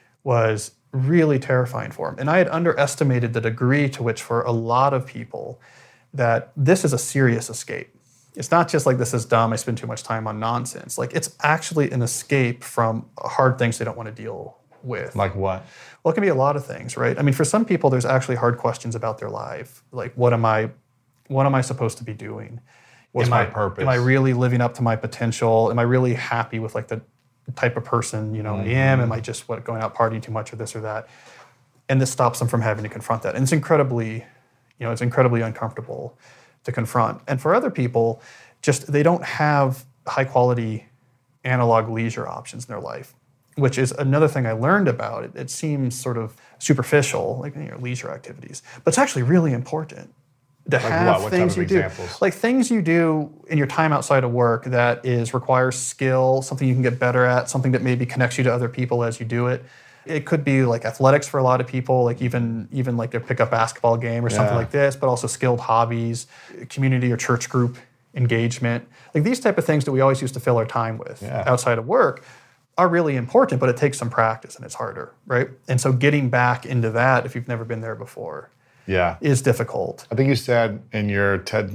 was really terrifying for them. And I had underestimated the degree to which for a lot of people that this is a serious escape. It's not just like this is dumb, I spend too much time on nonsense. Like it's actually an escape from hard things they don't want to deal with. Like what? Well, it can be a lot of things, right? I mean, for some people, there's actually hard questions about their life. Like, what am I supposed to be doing? What's my purpose? Am I really living up to my potential? Am I really happy with like the type of person I am? Am I just going out partying too much or this or that? And this stops them from having to confront that. And it's incredibly uncomfortable to confront. And for other people, just they don't have high quality analog leisure options in their life, which is another thing I learned about it. It seems sort of superficial, like leisure activities, but it's actually really important. To have things you do, like things you do in your time outside of work that requires skill, something you can get better at, something that maybe connects you to other people as you do it. It could be like athletics for a lot of people, like even like their pickup basketball game or something like this, but also skilled hobbies, community or church group engagement. Like these type of things that we always used to fill our time with outside of work are really important, but it takes some practice and it's harder, right? And so getting back into that, if you've never been there before, is difficult. I think you said in your TED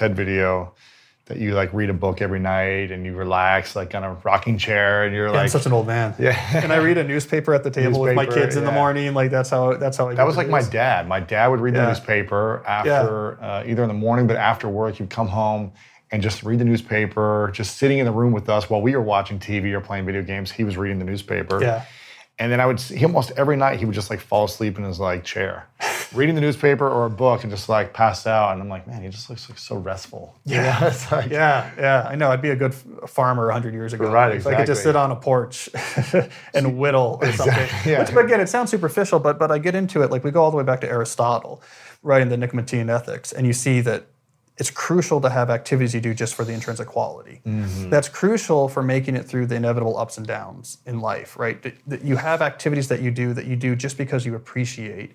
video that you like read a book every night and you relax like on a rocking chair and you're like... I'm such an old man. Yeah. And I read a newspaper at the table with my kids in the morning. Like that's how I That was like my dad. My dad would read the newspaper after, either in the morning, but after work, he'd come home and just read the newspaper, just sitting in the room with us while we were watching TV or playing video games. He was reading the newspaper. Yeah. And then almost every night he would just like fall asleep in his like chair, reading the newspaper or a book and just like pass out. And I'm like, man, he just looks like so restful. Yeah, it's like, yeah. I know. I'd be a good farmer 100 years ago. Right, exactly. If I could just sit on a porch and whittle or something. Yeah. Which, again, it sounds superficial, but I get into it. Like we go all the way back to Aristotle, right, in the Nicomachean Ethics, and you see that it's crucial to have activities you do just for the intrinsic quality. Mm-hmm. That's crucial for making it through the inevitable ups and downs in life, right? That you have activities that you do just because you appreciate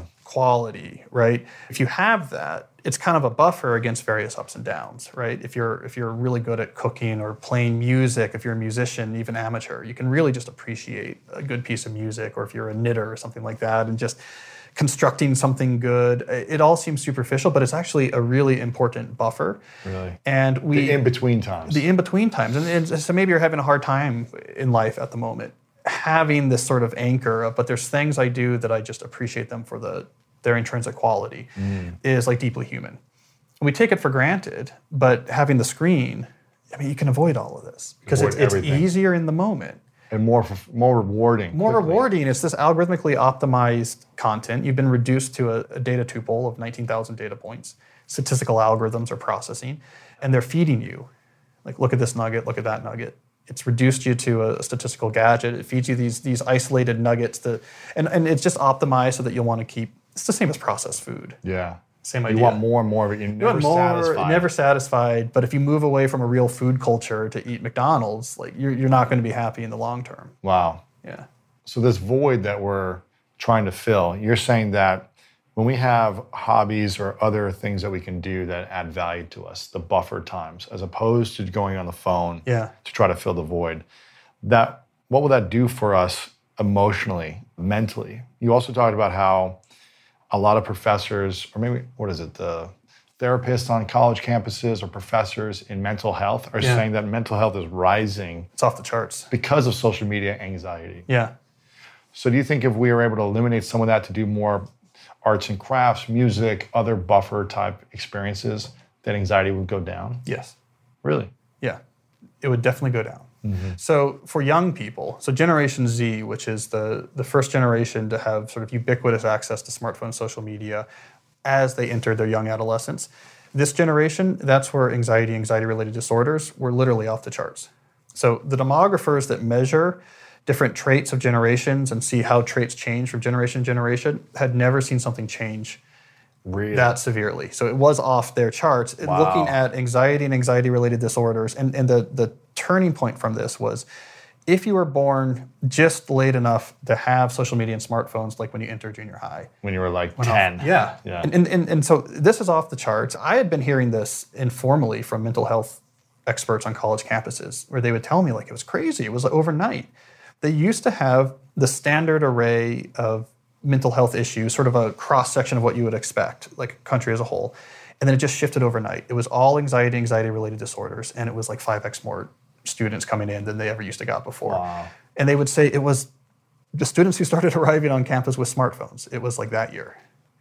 quality, right? If you have that, it's kind of a buffer against various ups and downs, right? If you're really good at cooking or playing music, if you're a musician, even amateur, you can really just appreciate a good piece of music, or if you're a knitter or something like that, and just constructing something good. It all seems superficial, but it's actually a really important buffer. Really? And The in-between times. The in-between times. And so maybe you're having a hard time in life at the moment, having this sort of anchor of, but there's things I do that I just appreciate them for their intrinsic quality is like deeply human. We take it for granted, but having the screen, I mean, you can avoid all of this because it's easier in the moment. And more rewarding. More rewarding. It's this algorithmically optimized content. You've been reduced to a data tuple of 19,000 data points. Statistical algorithms are processing, and they're feeding you. Like, look at this nugget, look at that nugget. It's reduced you to a statistical gadget. It feeds you these isolated nuggets, and it's just optimized so that you'll want to keep. It's the same as processed food. Yeah. Same idea. You want more and more of it. You're never satisfied. Never satisfied. But if you move away from a real food culture to eat McDonald's, like you're not going to be happy in the long term. Wow. Yeah. So this void that we're trying to fill, you're saying that when we have hobbies or other things that we can do that add value to us, the buffer times, as opposed to going on the phone to try to fill the void, what will that do for us emotionally, mentally? You also talked about how a lot of professors, or maybe, the therapists on college campuses or professors in mental health are saying that mental health is rising. It's off the charts. Because of social media anxiety. Yeah. So do you think if we were able to eliminate some of that to do more arts and crafts, music, other buffer type experiences, that anxiety would go down? Yes. Really? Yeah. It would definitely go down. So for young people, so Generation Z, which is the first generation to have sort of ubiquitous access to smartphones, social media, as they enter their young adolescence, this generation, that's where anxiety-related disorders were literally off the charts. So the demographers that measure different traits of generations and see how traits change from generation to generation had never seen something change that severely. So it was off their charts. Wow. Looking at anxiety and anxiety-related disorders, and the turning point from this was if you were born just late enough to have social media and smartphones, like when you enter junior high. When you were like 10. Yeah. And so this is off the charts. I had been hearing this informally from mental health experts on college campuses, where they would tell me like it was crazy. It was like overnight. They used to have the standard array of mental health issues, sort of a cross-section of what you would expect, like a country as a whole. And then it just shifted overnight. It was all anxiety-related disorders, and it was like 5x more students coming in than they ever used to got before. Wow. And they would say it was the students who started arriving on campus with smartphones. It was like that year.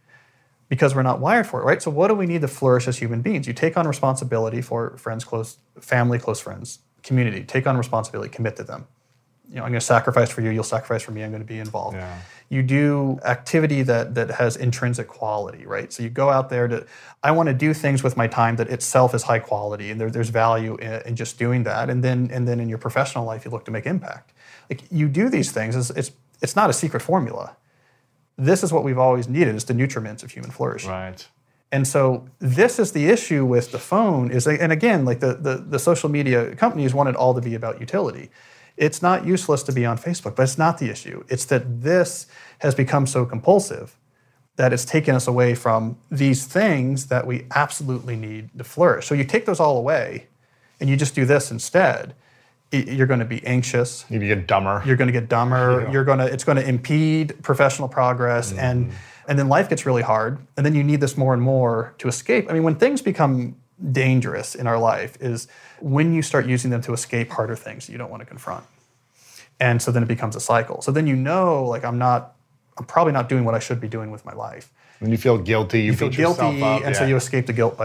Because we're not wired for it, right? So what do we need to flourish as human beings? You take on responsibility for friends, close family, close friends, community. Take on responsibility, commit to them. I'm going to sacrifice for you, you'll sacrifice for me, I'm going to be involved. Yeah. You do activity that has intrinsic quality, right? So you go out there I want to do things with my time that itself is high quality, and there's value in just doing that. And then in your professional life, you look to make impact. Like you do these things, it's not a secret formula. This is what we've always needed, is the nutriments of human flourishing. Right. And so this is the issue with the phone, and again, like the social media companies want it all to be about utility. It's not useless to be on Facebook, but it's not the issue. It's that this has become so compulsive that it's taken us away from these things that we absolutely need to flourish. So you take those all away and you just do this instead, you're going to be anxious. You get dumber. You're going to get dumber. Yeah. It's going to impede professional progress, and then life gets really hard, and then you need this more and more to escape. I mean, when things become dangerous in our life is when you start using them to escape harder things that you don't want to confront. And so then it becomes a cycle. So then like I'm probably not doing what I should be doing with my life. When you feel guilty, you feel beat guilty, yourself up. and so you escape the guilt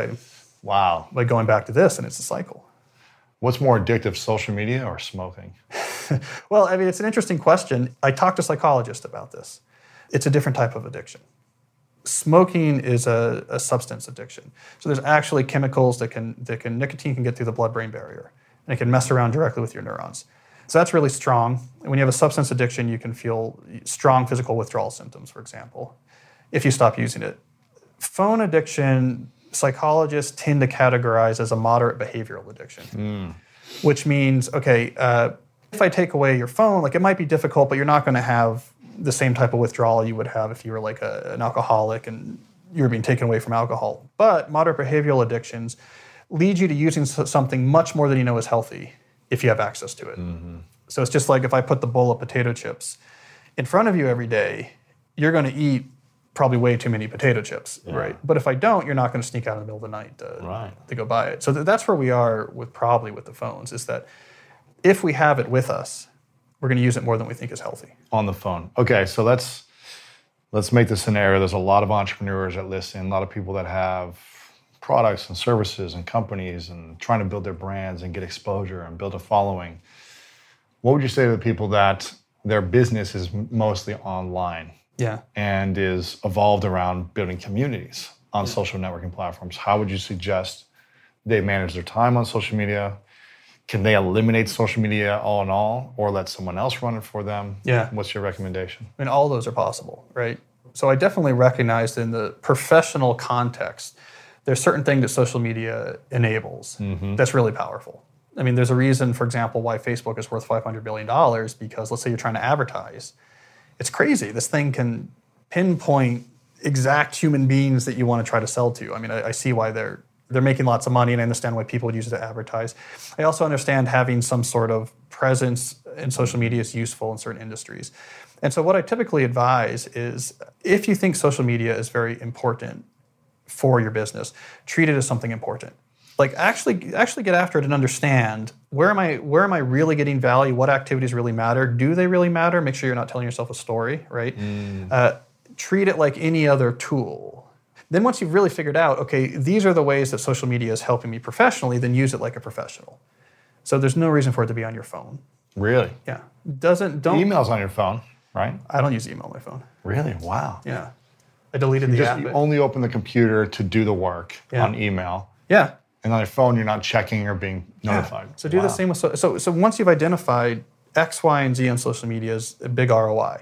by going back to this, and it's a cycle. What's more addictive, social media or smoking? Well, I mean, it's an interesting question. I talked to psychologists about this. It's a different type of addiction. Smoking is a substance addiction. So there's actually chemicals nicotine can get through the blood-brain barrier, and it can mess around directly with your neurons. So that's really strong. And when you have a substance addiction, you can feel strong physical withdrawal symptoms, for example, if you stop using it. Phone addiction, psychologists tend to categorize as a moderate behavioral addiction, which means, if I take away your phone, like it might be difficult, but you're not going to have the same type of withdrawal you would have if you were like an alcoholic and you were being taken away from alcohol. But moderate behavioral addictions lead you to using something much more than you know is healthy if you have access to it. Mm-hmm. So it's just like if I put the bowl of potato chips in front of you every day, you're going to eat probably way too many potato chips, right? But if I don't, you're not going to sneak out in the middle of the night to go buy it. So that's where we are with the phones, is that if we have it with us, we're going to use it more than we think is healthy. On the phone. Okay, so let's make the scenario. There's a lot of entrepreneurs that listen, a lot of people that have products and services and companies and trying to build their brands and get exposure and build a following. What would you say to the people that their business is mostly online? Yeah. And is evolved around building communities on social networking platforms? How would you suggest they manage their time on social media? Can they eliminate social media all in all, or let someone else run it for them? Yeah. What's your recommendation? I mean, all those are possible, right? So I definitely recognize in the professional context, there's certain things that social media enables that's really powerful. I mean, there's a reason, for example, why Facebook is worth $500 billion, because let's say you're trying to advertise. It's crazy. This thing can pinpoint exact human beings that you want to try to sell to. I mean, I see why they're making lots of money, and I understand why people would use it to advertise. I also understand having some sort of presence in social media is useful in certain industries. And so what I typically advise is, if you think social media is very important for your business, treat it as something important. Like actually get after it and understand, where am I really getting value? What activities really matter? Do they really matter? Make sure you're not telling yourself a story, right? Treat it like any other tool. Then once you've really figured out, okay, these are the ways that social media is helping me professionally, then use it like a professional. So there's no reason for it to be on your phone. Really? Yeah. Don't Email's on your phone, right? I don't use email on my phone. Really? Wow. Yeah. I deleted the app. You only open the computer to do the work on email. Yeah. And on your phone, you're not checking or being notified. So do the same with so once you've identified X, Y, and Z on social media as a big ROI,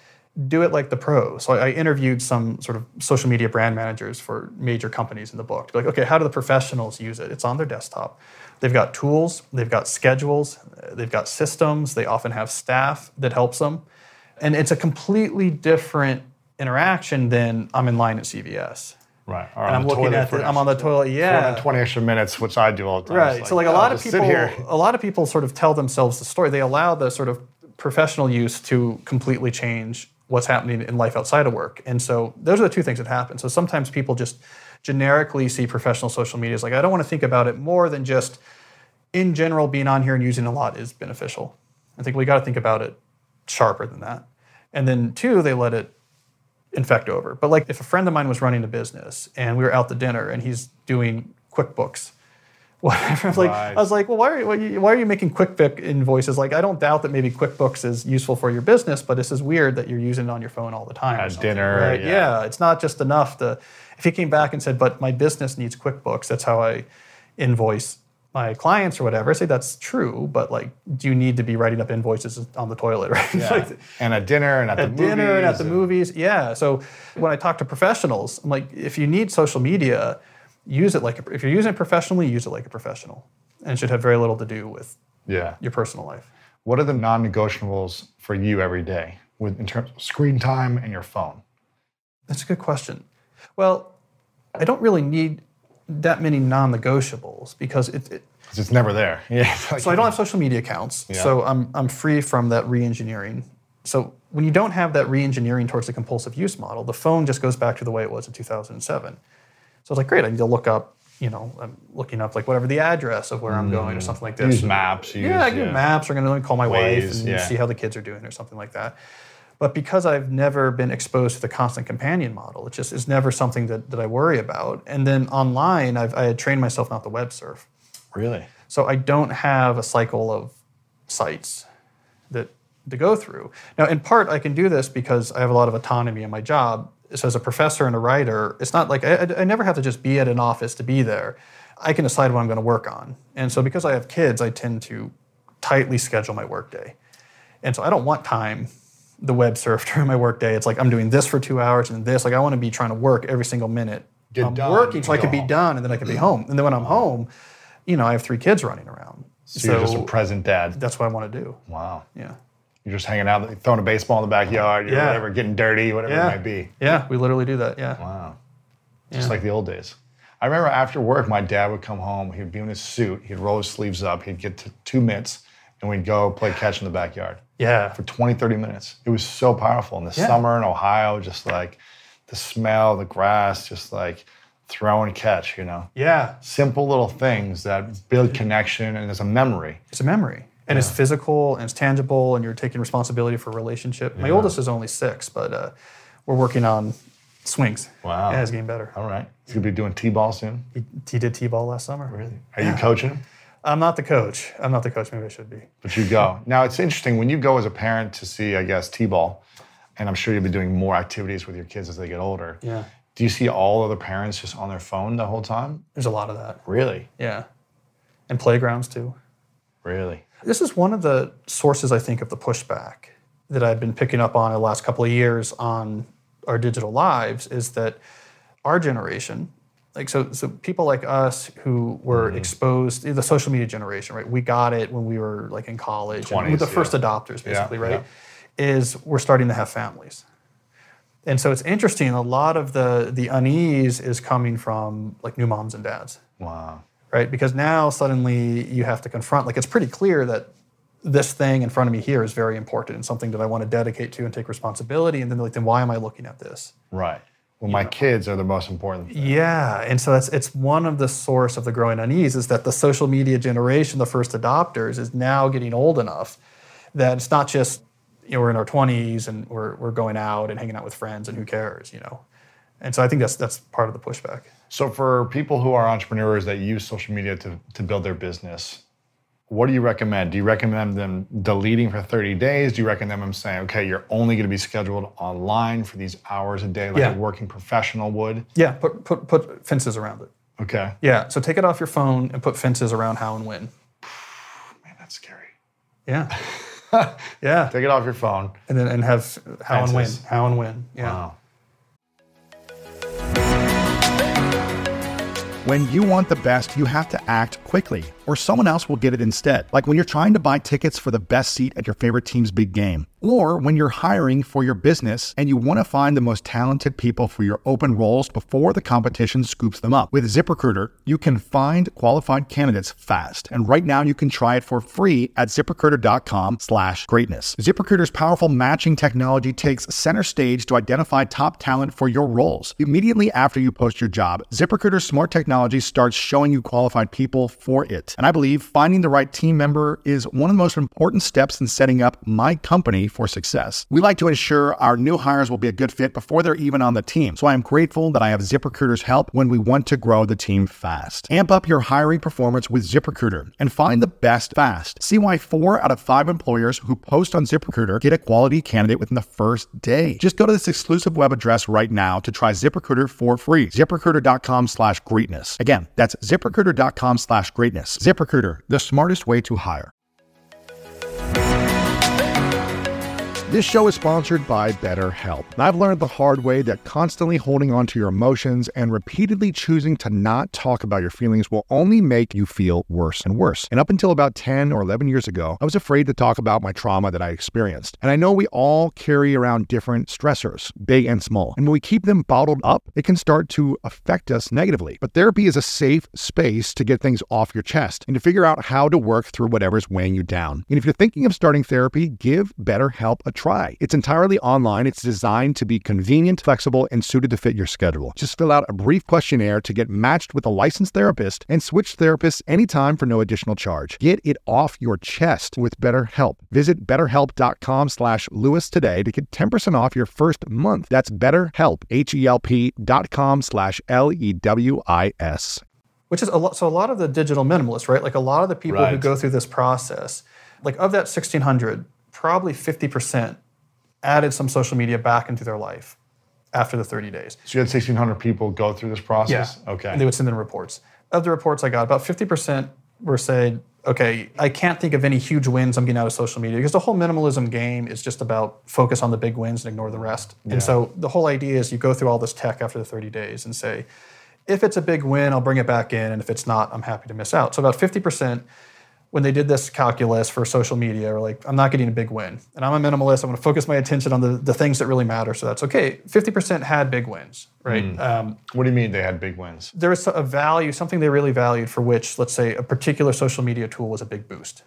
do it like the pros. So I interviewed some sort of social media brand managers for major companies in the book. Like, okay, how do the professionals use it? It's on their desktop. They've got tools, they've got schedules, they've got systems, they often have staff that helps them. And it's a completely different interaction than I'm in line at CVS. Right. Or and I'm looking at I'm on the toilet. Yeah. 20 extra minutes, which I do all the time. Right. Like, so like a lot of people sort of tell themselves the story. They allow the sort of professional use to completely change what's happening in life outside of work. And so those are the two things that happen. So sometimes people just generically see professional social media as like, I don't want to think about it more than just in general being on here and using a lot is beneficial. I think we got to think about it sharper than that. And then two, they let it infect over. But like if a friend of mine was running a business and we were out to dinner and he's doing QuickBooks, whatever, I was like, well, why are you making QuickBooks invoices? Like, I don't doubt that maybe QuickBooks is useful for your business, but this is weird that you're using it on your phone all the time. At dinner, right? Yeah, it's not just enough to. If he came back and said, but my business needs QuickBooks, that's how I invoice my clients or whatever, I say that's true, but like, do you need to be writing up invoices on the toilet, right? Yeah. And at dinner and at the movies. Yeah. So when I talk to professionals, I'm like, if you need social media, use it if you're using it professionally, use it like a professional. And it should have very little to do with your personal life. What are the non-negotiables for you every day in terms of screen time and your phone? That's a good question. Well, I don't really need that many non-negotiables because it's never there. Yeah. So I don't have social media accounts. Yeah. So I'm free from that re-engineering. So when you don't have that re-engineering towards the compulsive use model, the phone just goes back to the way it was in 2007. So it's like, great, I need to look up, I'm looking up like whatever the address of where I'm going or something like this. Use maps. I use maps, or going to call my wife and see how the kids are doing or something like that. But because I've never been exposed to the constant companion model, it's never something that I worry about. And then online, I had trained myself not to web surf. Really? So I don't have a cycle of sites to go through. Now, in part, I can do this because I have a lot of autonomy in my job. So as a professor and a writer, it's not like I never have to just be at an office to be there. I can decide what I'm going to work on. And so because I have kids, I tend to tightly schedule my workday. And so I don't want time the web surf during my workday. It's like I'm doing this for 2 hours and this. Like I want to be trying to work every single minute. I'm working so I can be done and then I can be home. And then when I'm home, I have 3 kids running around. So you're just a present dad. That's what I want to do. Wow. Yeah. You're just hanging out, throwing a baseball in the backyard, whatever, getting dirty, whatever it might be. Yeah, we literally do that, yeah. Wow. Just like the old days. I remember after work, my dad would come home, he'd be in his suit, he'd roll his sleeves up, he'd get to 2 mitts, and we'd go play catch in the backyard. Yeah. For 20, 30 minutes. It was so powerful. In the summer in Ohio, just like the smell, the grass, just like throw and catch, Yeah. Simple little things that build connection, and it's a memory. It's a memory. And it's physical, and it's tangible, and you're taking responsibility for a relationship. My oldest is only 6, but we're working on swings. Wow. Yeah, it's getting better. All right. He's going to be doing T-ball soon? He did T-ball last summer. Really? Are you coaching him? I'm not the coach. Maybe I should be. But you go. Now, it's interesting. When you go as a parent to see, I guess, T-ball, and I'm sure you'll be doing more activities with your kids as they get older. Yeah. Do you see all other parents just on their phone the whole time? There's a lot of that. Really? Yeah. And playgrounds, too. Really? This is one of the sources, I think, of the pushback that I've been picking up on the last couple of years on our digital lives, is that our generation, so people like us who were exposed, the social media generation, right? We got it when we were like in college. 20s, and we're the first adopters, basically, right? Is we're starting to have families. And so it's interesting, a lot of the unease is coming from like new moms and dads. Wow. Right? Because now suddenly you have to confront, like it's pretty clear that this thing in front of me here is very important and something that I want to dedicate to and take responsibility. And then they're like, then why am I looking at this? Right. Well, my kids are the most important thing. Yeah. And so it's one of the source of the growing unease, is that the social media generation, the first adopters, is now getting old enough that it's not just, we're in our 20s and we're going out and hanging out with friends and who cares, And so I think that's part of the pushback. So for people who are entrepreneurs that use social media to build their business, what do you recommend? Do you recommend them deleting for 30 days? Do you recommend them saying, okay, you're only going to be scheduled online for these hours a day like a working professional would? Yeah, put fences around it. Okay. Yeah, so take it off your phone and put fences around how and when. Man, that's scary. Yeah. Yeah. Take it off your phone. And then have how Fences. and when. How and when. Yeah. Wow. When you want the best, you have to act quickly, or someone else will get it instead. Like when you're trying to buy tickets for the best seat at your favorite team's big game, or when you're hiring for your business and you want to find the most talented people for your open roles before the competition scoops them up. With ZipRecruiter, you can find qualified candidates fast. And right now you can try it for free at ZipRecruiter.com/greatness. ZipRecruiter's powerful matching technology takes center stage to identify top talent for your roles. Immediately after you post your job, ZipRecruiter's smart technology starts showing you qualified people for it. And I believe finding the right team member is one of the most important steps in setting up my company for success. We like to ensure our new hires will be a good fit before they're even on the team. So I am grateful that I have ZipRecruiter's help when we want to grow the team fast. Amp up your hiring performance with ZipRecruiter and find the best fast. See why 4 out of 5 employers who post on ZipRecruiter get a quality candidate within the first day. Just go to this exclusive web address right now to try ZipRecruiter for free. ZipRecruiter.com/greatness. Again, that's ZipRecruiter.com/greatness. ZipRecruiter, the smartest way to hire. This show is sponsored by BetterHelp. And I've learned the hard way that constantly holding on to your emotions and repeatedly choosing to not talk about your feelings will only make you feel worse and worse. And up until about 10 or 11 years ago, I was afraid to talk about my trauma that I experienced. And I know we all carry around different stressors, big and small. And when we keep them bottled up, it can start to affect us negatively. But therapy is a safe space to get things off your chest and to figure out how to work through whatever's weighing you down. And if you're thinking of starting therapy, give BetterHelp a try. It's entirely online. It's designed to be convenient, flexible, and suited to fit your schedule. Just fill out a brief questionnaire to get matched with a licensed therapist and switch therapists anytime for no additional charge. Get it off your chest with BetterHelp. Visit BetterHelp.com/Lewis today to get 10% off your first month. That's BetterHelp, HELP.com/LEWIS. Which is a lot of the digital minimalists, right? Like a lot of the people who go through this process, like of that 1,600, probably 50% added some social media back into their life after the 30 days. So you had 1,600 people go through this process? Yeah. Okay. And they would send in reports. Of the reports I got, about 50% were saying, okay, I can't think of any huge wins I'm getting out of social media, because the whole minimalism game is just about focus on the big wins and ignore the rest. Yeah. And so the whole idea is you go through all this tech after the 30 days and say, if it's a big win, I'll bring it back in, and if it's not, I'm happy to miss out. So about 50%, when they did this calculus for social media, were like, I'm not getting a big win. And I'm a minimalist. I'm going to focus my attention on the things that really matter. So that's okay. 50% had big wins, right? What do you mean they had big wins? There was a value, something they really valued, for which, let's say, a particular social media tool was a big boost,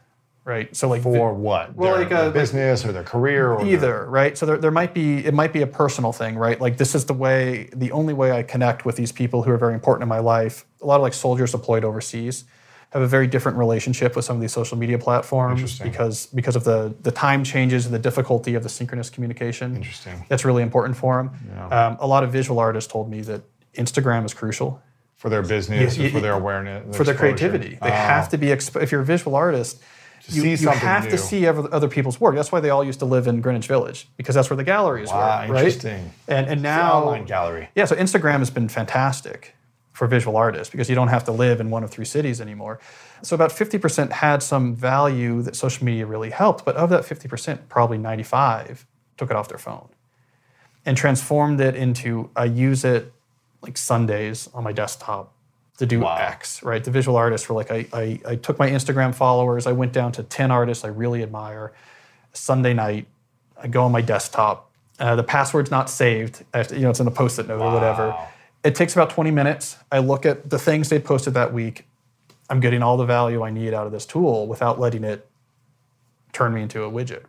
right? So like For what? Well, their business or their career or either, right? So it might be a personal thing, right? Like this is the only way I connect with these people who are very important in my life. A lot of like soldiers deployed overseas have a very different relationship with some of these social media platforms because of the time changes and the difficulty of the synchronous communication. Interesting. That's really important for them. Yeah. A lot of visual artists told me that Instagram is crucial. For their business, for their awareness, for their creativity. They have to be, if you're a visual artist, you have to see other people's work. That's why they all used to live in Greenwich Village, because that's where the galleries were, right? Interesting. And now, it's an online gallery. Yeah, so Instagram has been fantastic for visual artists because you don't have to live in one of 3 cities anymore. So about 50% had some value that social media really helped, but of that 50%, probably 95 took it off their phone and transformed it into, I use it like Sundays on my desktop to do X, right? The visual artists were like, I took my Instagram followers, I went down to 10 artists I really admire. Sunday night, I go on my desktop. The password's not saved. It's in a Post-it note or whatever. It takes about 20 minutes. I look at the things they posted that week. I'm getting all the value I need out of this tool without letting it turn me into a widget.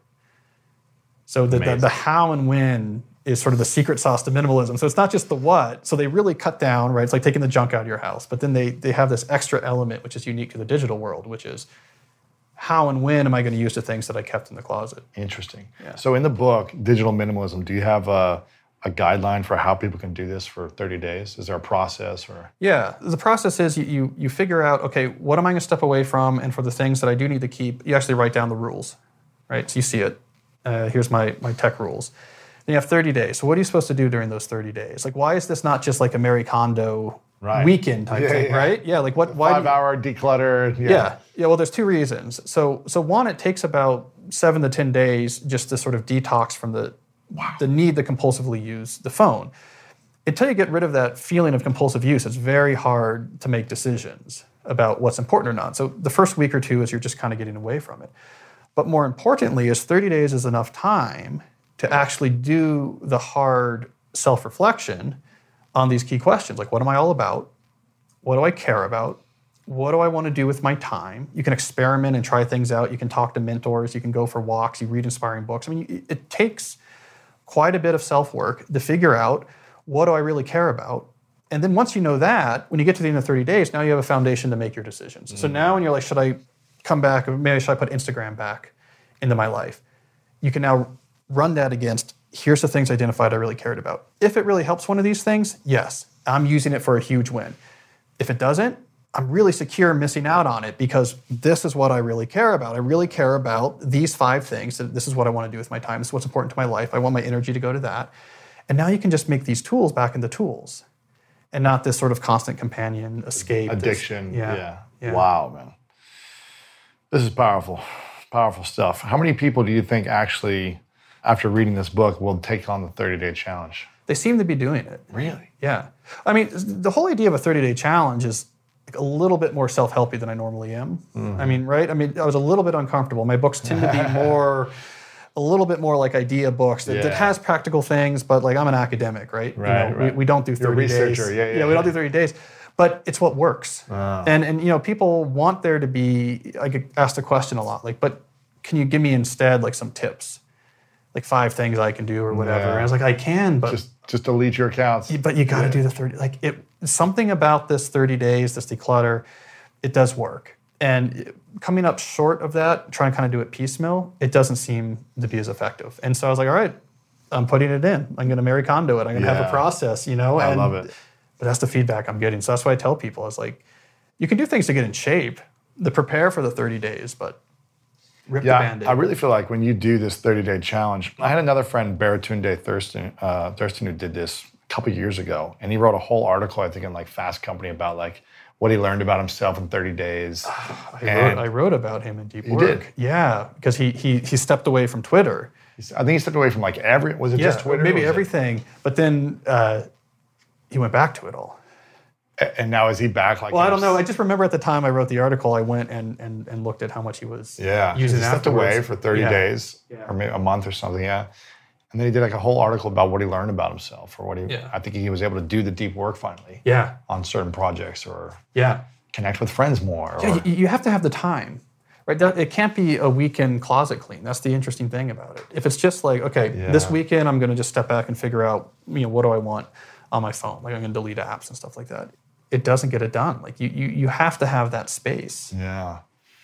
So the how and when is sort of the secret sauce to minimalism. So it's not just the what. So they really cut down, right? It's like taking the junk out of your house. But then they have this extra element, which is unique to the digital world, which is how and when am I going to use the things that I kept in the closet? Interesting. Yeah. So in the book, Digital Minimalism, do you have a guideline for how people can do this for 30 days? Is there a process or? Yeah, the process is you figure out, okay, what am I going to step away from? And for the things that I do need to keep, you actually write down the rules, right? So you see it. Here's my tech rules. Then you have 30 days. So what are you supposed to do during those 30 days? Like, why is this not just like a Marie Kondo weekend type thing, right? Yeah, like what? Why? 5-hour declutter. Yeah. Well, there's 2 reasons. So one, it takes about 7 to 10 days just to sort of detox from the need to compulsively use the phone. Until you get rid of that feeling of compulsive use, it's very hard to make decisions about what's important or not. So the first week or 2 is you're just kind of getting away from it. But more importantly, is 30 days is enough time to actually do the hard self-reflection on these key questions. Like, what am I all about? What do I care about? What do I want to do with my time? You can experiment and try things out. You can talk to mentors. You can go for walks. You read inspiring books. I mean, it takes quite a bit of self-work to figure out, what do I really care about? And then once you know that, when you get to the end of 30 days, now you have a foundation to make your decisions. So now when you're like, should I come back, or maybe should I put Instagram back into my life? You can now run that against, here's the things identified I really cared about. If it really helps one of these things, yes, I'm using it for a huge win. If it doesn't, I'm really secure missing out on it because this is what I really care about. I really care about these 5 things. This is what I want to do with my time. This is what's important to my life. I want my energy to go to that. And now you can just make these tools back into tools and not this sort of constant companion escape. Addiction. Yeah. Wow, man. This is powerful. Powerful stuff. How many people do you think actually, after reading this book, will take on the 30-day challenge? They seem to be doing it. Really? Yeah. I mean, the whole idea of a 30-day challenge is a little bit more self-helpy than I normally am. Mm-hmm. I mean, right? I mean, I was a little bit uncomfortable. My books tend to be a little bit more like idea books that has practical things, but like I'm an academic, right? Right. We don't do 30 days. You're a researcher. Yeah, we don't do 30 days. But it's what works. Oh. And people want there to be, I get asked the question a lot, like, but can you give me instead like some tips? Like 5 things I can do or whatever. Yeah. And I was like, I can, but just delete your accounts. But you got to do the 30. Like something about this 30 days, this declutter, it does work. And coming up short of that, trying to kind of do it piecemeal, it doesn't seem to be as effective. And so I was like, all right, I'm putting it in. I'm going to Marie Kondo it. I'm going to have a process, I love it. But that's the feedback I'm getting. So that's why I tell people, it's like, you can do things to get in shape, to prepare for the 30 days, but rip the Band-Aid. I really feel like when you do this 30-day challenge, I had another friend, Baratunde Thurston, who did this a couple years ago, and he wrote a whole article, I think, in like Fast Company about like what he learned about himself in 30 days. I wrote about him in Deep Work. You did? Yeah, because he stepped away from Twitter. I think he stepped away from like just Twitter? Maybe everything, but then he went back to it all. And now is he back? Like, well, I don't know. I just remember at the time I wrote the article, I went and looked at how much he was using he stepped afterwards. away for 30 days or maybe a month or something, And then he did like a whole article about what he learned about himself or what I think he was able to do the deep work finally on certain projects or connect with friends more. You have to have the time, Right? It can't be a weekend closet clean. That's the interesting thing about it. If it's just like, okay, this weekend I'm going to just step back and figure out, what do I want on my phone? Like I'm going to delete apps and stuff like that. It doesn't get it done. Like you have to have that space. Yeah.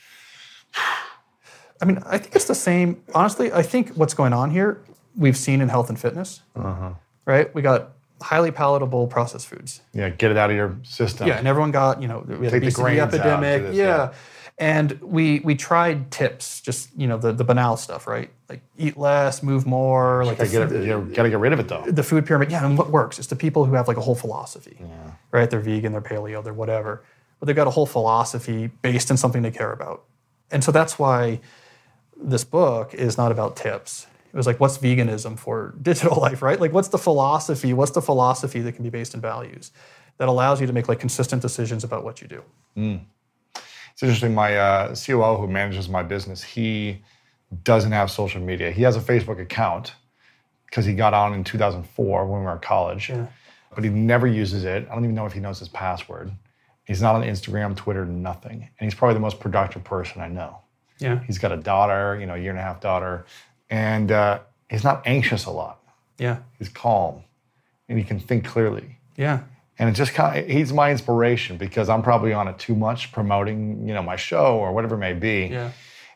I mean, I think it's the same. Honestly, I think what's going on here, we've seen in health and fitness, right? We got highly palatable processed foods. Yeah, get it out of your system. Yeah, and everyone got, we had Take the the grains out epidemic. to this, yeah. And we tried tips, just, the banal stuff, right? Like eat less, move more. Like You gotta get rid of it though. the food pyramid. Yeah, and what works? It's the people who have like a whole philosophy, right? They're vegan, they're paleo, they're whatever. But they've got a whole philosophy based in something they care about. And so that's why this book is not about tips. It was like, what's veganism for digital life, right? Like, what's the philosophy? What's the philosophy that can be based in values that allows you to make like consistent decisions about what you do? It's interesting. My COO who manages my business, he doesn't have social media. He has a Facebook account because he got on in 2004 when we were in college, but he never uses it. I don't even know if he knows his password. He's not on Instagram, Twitter, nothing. And he's probably the most productive person I know. Yeah. He's got a daughter, a year and a half daughter, and he's not anxious a lot. Yeah. He's calm, and he can think clearly. Yeah. And it's just he's my inspiration because I'm probably on it too much promoting, my show or whatever it may be. Yeah.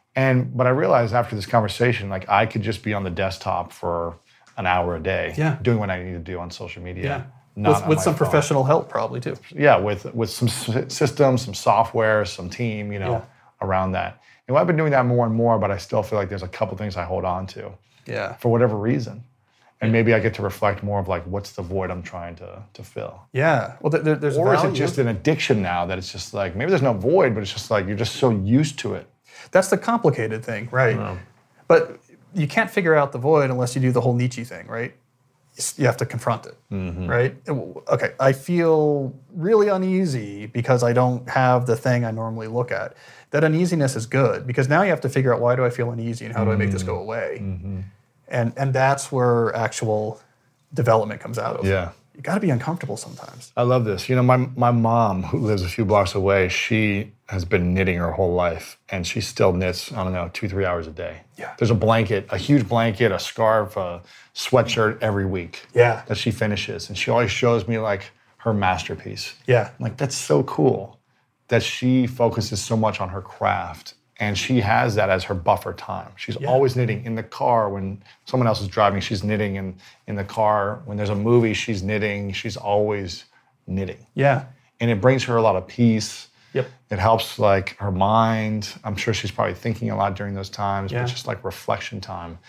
But I realized after this conversation, like I could just be on the desktop for an hour a day, doing what I need to do on social media. Yeah. Not With on some my phone. professional help probably too. Yeah, with some systems, some software, some team, around that. And I've been doing that more and more, but I still feel like there's a couple things I hold on to. Yeah. For whatever reason. And maybe I get to reflect more of like, what's the void I'm trying to fill? Yeah. Well, there's Or is value. it just an addiction now that it's just like, maybe there's no void, but it's just like, you're just so used to it. That's the complicated thing, right? But you can't figure out the void unless you do the whole Nietzsche thing, right? You have to confront it, right? Okay, I feel really uneasy because I don't have the thing I normally look at. That uneasiness is good because now you have to figure out, why do I feel uneasy and how do I make this go away? And that's where actual development comes out of. Yeah. You got to be uncomfortable sometimes. I love this. My mom, who lives a few blocks away, she has been knitting her whole life, and she still knits, 2-3 hours a day. Yeah. There's a blanket, a huge blanket, a scarf, a sweatshirt every week. Yeah. That she finishes, and she always shows me like her masterpiece. Yeah. I'm like, that's so cool that she focuses so much on her craft. And she has that as her buffer time. She's always knitting in the car when someone else is driving. She's knitting in the car. When there's a movie, she's knitting. She's always knitting. Yeah. And it brings her a lot of peace. Yep. It helps like her mind. I'm sure she's probably thinking a lot during those times, Yeah. but just like reflection time.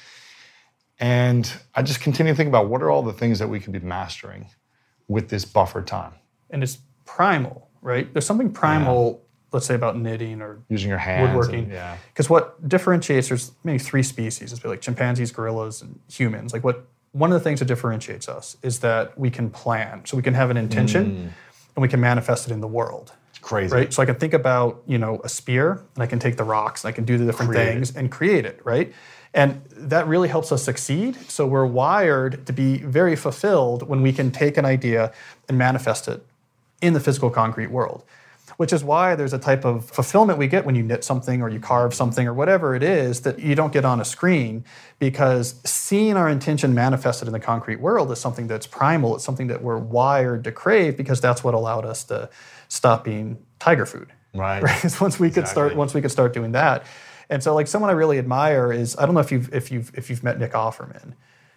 And I just continue to think about what are all the things that we could be mastering with this buffer time. And it's primal, right? There's something primal, let's say, about knitting or Using your hands. woodworking. Because what differentiates, there's maybe 3 species. It's like chimpanzees, gorillas, and humans. Like one of the things that differentiates us is that we can plan. So we can have an intention and we can manifest it in the world. It's crazy. Right? So I can think about, a spear, and I can take the rocks and I can do the different things and create it, right? And that really helps us succeed. So we're wired to be very fulfilled when we can take an idea and manifest it in the physical concrete world. Which is why there's a type of fulfillment we get when you knit something or you carve something or whatever it is that you don't get on a screen, because seeing our intention manifested in the concrete world is something that's primal. It's something that we're wired to crave because that's what allowed us to stop being tiger food. Right. It's once we could start doing that. And so like someone I really admire is, I don't know if you've met Nick Offerman.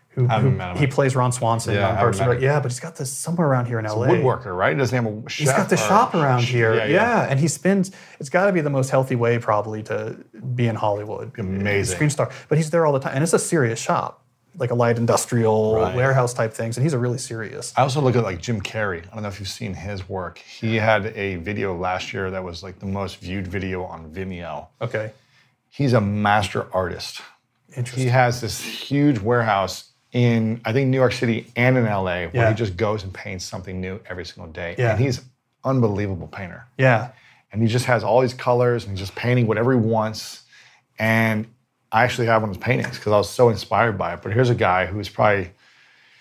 He plays Ron Swanson on Parks and Rec. Yeah, but he's got this somewhere around here in LA. Woodworker, right? He doesn't have a shop. He's got the shop around here. Yeah. And he spins. It's got to be the most healthy way probably to be in Hollywood. Amazing. Screen star. But he's there all the time. And it's a serious shop, like a light industrial warehouse type things. And he's a really serious. I also look at like Jim Carrey. I don't know if you've seen his work. He had a video last year that was like the most viewed video on Vimeo. Okay. He's a master artist. Interesting. He has this huge warehouse in, I think, New York City and in LA, where he just goes and paints something new every single day. Yeah. And he's an unbelievable painter. Yeah. And he just has all these colors, and he's just painting whatever he wants. And I actually have one of his paintings because I was so inspired by it. But here's a guy who's probably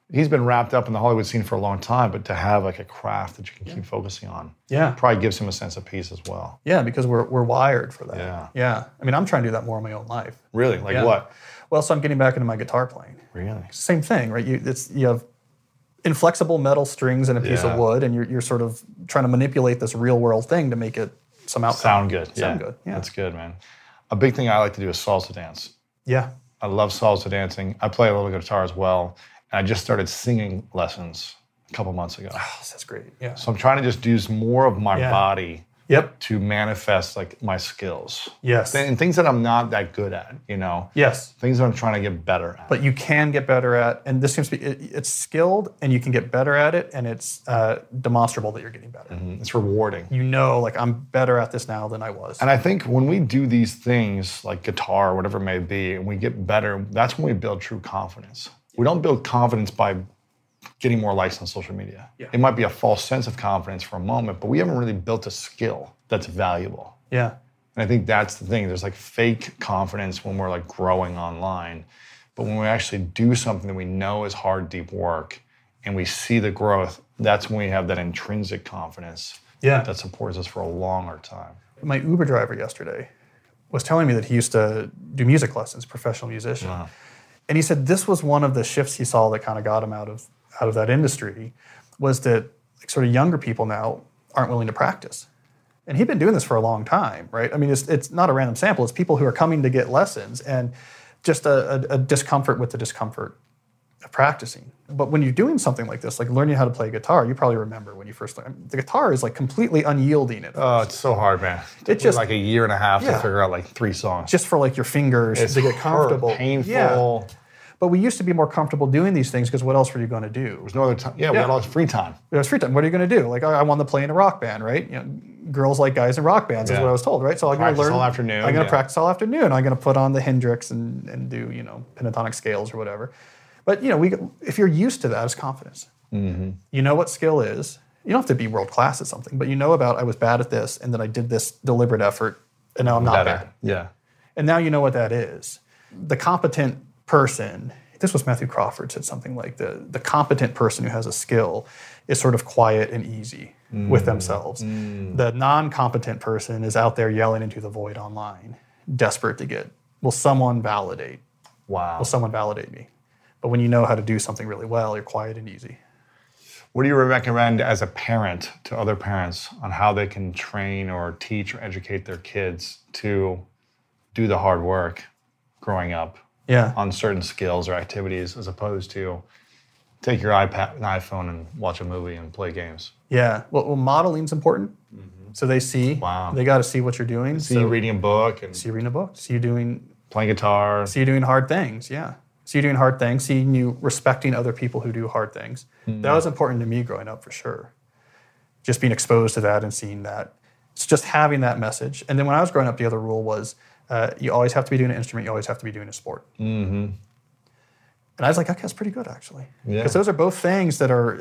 he's been wrapped up in the Hollywood scene for a long time, but to have like a craft that you can keep focusing on, probably gives him a sense of peace as well. Yeah, because we're wired for that. Yeah. Yeah. I mean, I'm trying to do that more in my own life. Really? Like what? Well, so I'm getting back into my guitar playing. Really? Same thing, right? You have inflexible metal strings and a piece of wood, and you're sort of trying to manipulate this real world thing to make it some outcome. Sound good. Sound good. Yeah. That's good, man. A big thing I like to do is salsa dance. Yeah. I love salsa dancing. I play a little guitar as well. And I just started singing lessons a couple months ago. Oh, that's great. Yeah. So I'm trying to just use more of my body to manifest like my skills. Yes. And things that I'm not that good at, you know? Yes. Things that I'm trying to get better at. But you can get better at, and this seems to be, it's skilled and you can get better at it, and it's demonstrable that you're getting better. It's rewarding. You know, like I'm better at this now than I was. And I think when we do these things, like guitar or whatever it may be, and we get better, that's when we build true confidence. We don't build confidence by getting more likes on social media. Yeah. It might be a false sense of confidence for a moment, but we haven't really built a skill that's valuable. Yeah. And I think that's the thing. There's like fake confidence when we're like growing online. But when we actually do something that we know is hard, deep work, and we see the growth, that's when we have that intrinsic confidence that supports us for a longer time. My Uber driver yesterday was telling me that he used to do music lessons, professional musician. Wow. And he said this was one of the shifts he saw that kind of got him out of that industry, was that like, sort of younger people now aren't willing to practice. And he'd been doing this for a long time, right? I mean, it's not a random sample. It's people who are coming to get lessons, and just a discomfort with the discomfort of practicing. But when you're doing something like this, like learning how to play guitar, you probably remember when you first learned. The guitar is like completely unyielding at first. Oh, it's so hard, man. It took me like a year and a half to figure out like 3 songs. Just for like your fingers to get comfortable. Painful. Yeah. But we used to be more comfortable doing these things because what else were you going to do? There's no other time. Yeah, we had all this free time. There was free time. What are you going to do? Like, I wanted to play in a rock band, right? You know, girls like guys in rock bands is what I was told, right? So I'm going to learn all afternoon. I'm going to practice all afternoon. I'm going to put on the Hendrix and do, you know, pentatonic scales or whatever. But, you know, if you're used to that, it's confidence. Mm-hmm. You know what skill is. You don't have to be world class at something, but you know about I was bad at this, and then I did this deliberate effort, and now I'm not bad. Yeah. And now you know what that is. The competent person, this was Matthew Crawford said something like the competent person who has a skill is sort of quiet and easy with themselves. The non-competent person is out there yelling into the void online, desperate to get, will someone validate? Wow. Will someone validate me? But when you know how to do something really well, you're quiet and easy. What do you recommend as a parent to other parents on how they can train or teach or educate their kids to do the hard work growing up on certain skills or activities, as opposed to take your iPad and iPhone and watch a movie and play games? Yeah, well modeling's important. So they see, they got to see what you're doing. See you reading a book. And see you reading a book. See you doing... playing guitar. See you doing hard things, See you doing hard things, seeing you respecting other people who do hard things. That was important to me growing up, for sure. Just being exposed to that and seeing that. It's just having that message. And then when I was growing up, the other rule was you always have to be doing an instrument, you always have to be doing a sport. Mm-hmm. And I was like, okay, that's pretty good, actually. Because those are both things that are,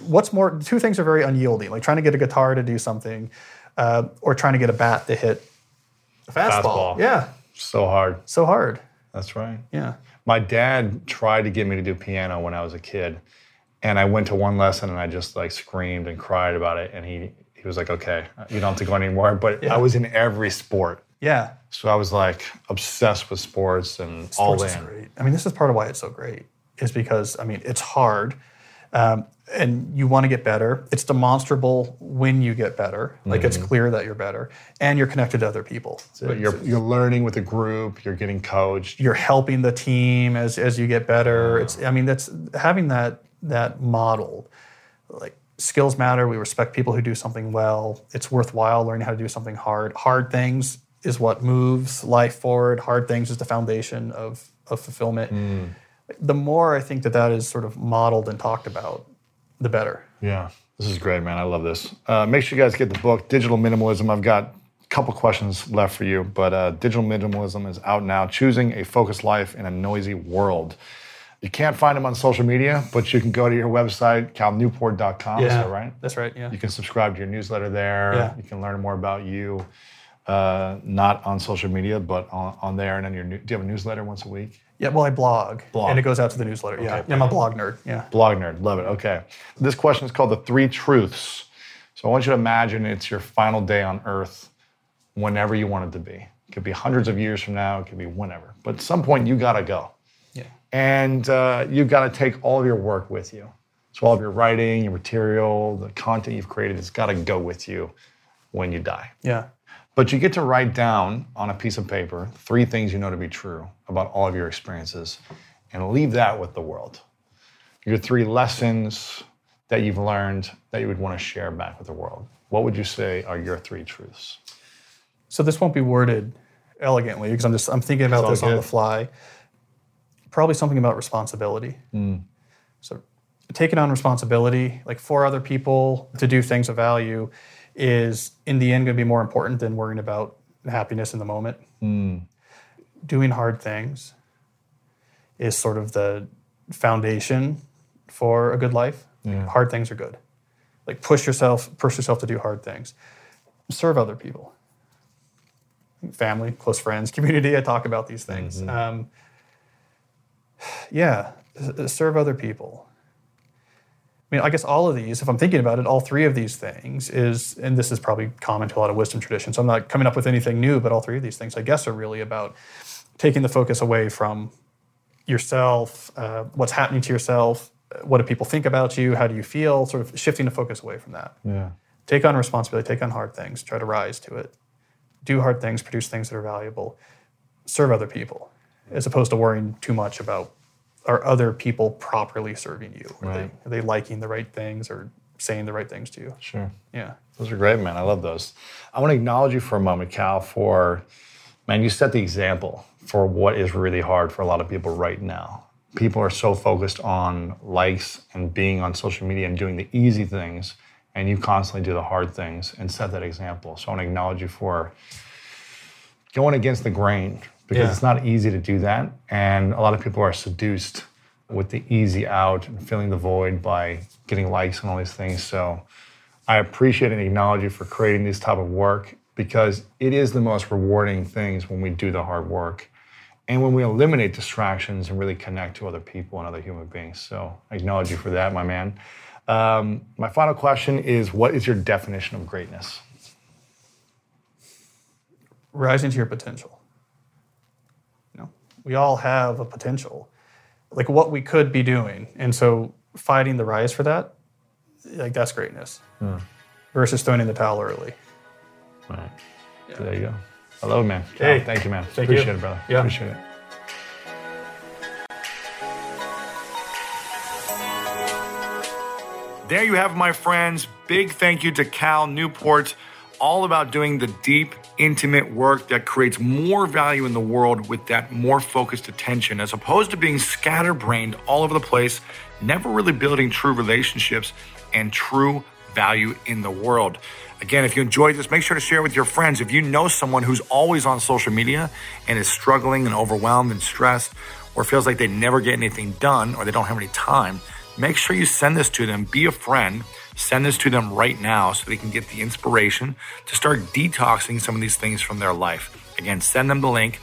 two things are very unyielding, like trying to get a guitar to do something or trying to get a bat to hit a fastball. Yeah. So hard. So hard. That's right. Yeah. My dad tried to get me to do piano when I was a kid. And I went to one lesson and I just like screamed and cried about it. And he was like, okay, you don't have to go anymore. But I was in every sport. Yeah. So I was like obsessed with sports and all in. Great. I mean, this is part of why it's so great, is because, I mean, it's hard and you want to get better. It's demonstrable when you get better. Like it's clear that you're better and you're connected to other people. But you're learning with a group, you're getting coached. You're helping the team as you get better. That's having that model. Like skills matter. We respect people who do something well. It's worthwhile learning how to do something hard. Hard things is what moves life forward. Hard things is the foundation of fulfillment. The more I think that is sort of modeled and talked about, the better. Yeah, this is great, man. I love this. Make sure you guys get the book, Digital Minimalism. I've got a couple questions left for you, but Digital Minimalism is out now. Choosing a focused life in a noisy world. You can't find them on social media, but you can go to your website, calnewport.com. Is that right? That's right, yeah. You can subscribe to your newsletter there. Yeah. You can learn more about you, not on social media, but on there. And then do you have a newsletter once a week? Yeah, well, I blog. Blog. And it goes out to the newsletter. Yeah, I'm a blog nerd. Yeah. Blog nerd, love it. Okay. This question is called the 3 truths. So I want you to imagine it's your final day on Earth, whenever you want it to be. It could be hundreds of years from now. It could be whenever. But at some point, you got to go. Yeah. And you've got to take all of your work with you. So all of your writing, your material, the content you've created, it's got to go with you when you die. Yeah. But you get to write down on a piece of paper 3 things you know to be true about all of your experiences and leave that with the world. Your 3 lessons that you've learned that you would want to share back with the world. What would you say are your 3 truths? So this won't be worded elegantly because I'm thinking about this on the fly. Probably something about responsibility. So taking on responsibility, like for other people to do things of value, is in the end going to be more important than worrying about happiness in the moment. Doing hard things is sort of the foundation for a good life. Yeah. Hard things are good. Like push yourself to do hard things. Serve other people. Family, close friends, community, I talk about these things. Serve other people. I mean, I guess all of these, if I'm thinking about it, all 3 of these things is, and this is probably common to a lot of wisdom traditions, so I'm not coming up with anything new, but all 3 of these things, I guess, are really about taking the focus away from yourself, what's happening to yourself, what do people think about you, how do you feel, sort of shifting the focus away from that. Yeah. Take on responsibility, take on hard things, try to rise to it. Do hard things, produce things that are valuable. Serve other people, as opposed to worrying too much about, are other people properly serving you? Right. Are they liking the right things or saying the right things to you? Sure. Yeah. Those are great, man. I love those. I want to acknowledge you for a moment, Cal, man, you set the example for what is really hard for a lot of people right now. People are so focused on likes and being on social media and doing the easy things, and you constantly do the hard things and set that example. So I want to acknowledge you for going against the grain, because it's not easy to do that. And a lot of people are seduced with the easy out and filling the void by getting likes and all these things. So I appreciate and acknowledge you for creating this type of work, because it is the most rewarding things when we do the hard work and when we eliminate distractions and really connect to other people and other human beings. So I acknowledge you for that, my man. My final question is, what is your definition of greatness? Rising to your potential. We all have a potential, like what we could be doing. And so fighting the rise for that, like that's greatness versus throwing in the towel early. Right. Yeah. So there you go. I love it, man. Hey, thank you, man. Thank Appreciate you. it, brother. Yeah. Appreciate it. There you have it, my friends. Big thank you to Cal Newport, all about doing the deep, intimate work that creates more value in the world with that more focused attention, as opposed to being scatterbrained all over the place, never really building true relationships and true value in the world. Again, if you enjoyed this, make sure to share with your friends. If you know someone who's always on social media and is struggling and overwhelmed and stressed, or feels like they never get anything done or they don't have any time, make sure you send this to them. Be a friend. Send this to them right now so they can get the inspiration to start detoxing some of these things from their life. Again, send them the link,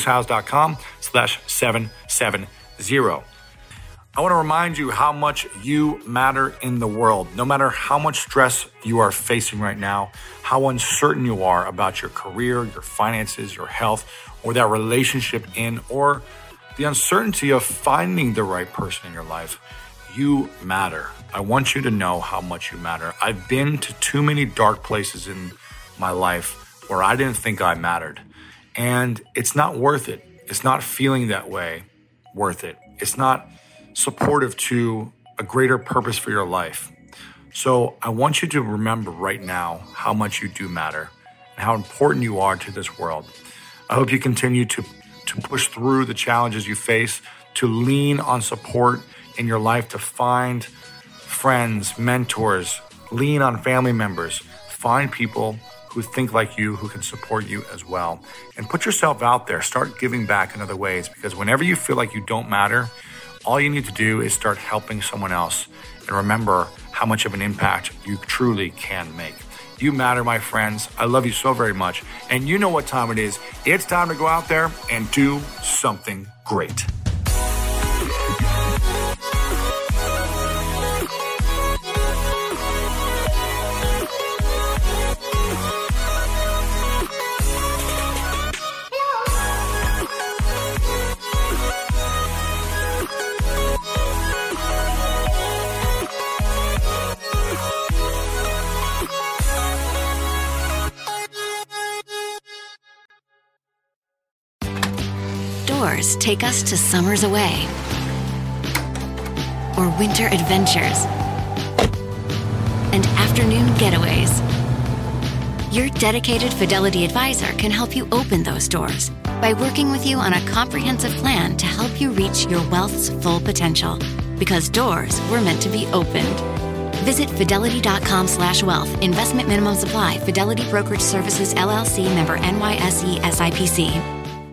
lewishowes.com/770. I want to remind you how much you matter in the world. No matter how much stress you are facing right now, how uncertain you are about your career, your finances, your health, or that relationship or the uncertainty of finding the right person in your life, you matter. I want you to know how much you matter. I've been to too many dark places in my life where I didn't think I mattered. And it's not worth it. It's not feeling that way worth it. It's not supportive to a greater purpose for your life. So I want you to remember right now how much you do matter and how important you are to this world. I hope you continue to push through the challenges you face, to lean on support in your life, to find friends, mentors, lean on family members, find people who think like you, who can support you as well. And put yourself out there, start giving back in other ways, because whenever you feel like you don't matter, all you need to do is start helping someone else and remember how much of an impact you truly can make. You matter, my friends. I love you so very much. And you know what time it is. It's time to go out there and do something great. doors take us to summers away or winter adventures and afternoon getaways. Your dedicated Fidelity advisor can help you open those doors by working with you on a comprehensive plan to help you reach your wealth's full potential. Because doors were meant to be opened. Visit fidelity.com/wealth. Investment minimum supply. Fidelity Brokerage Services, LLC, member NYSE SIPC.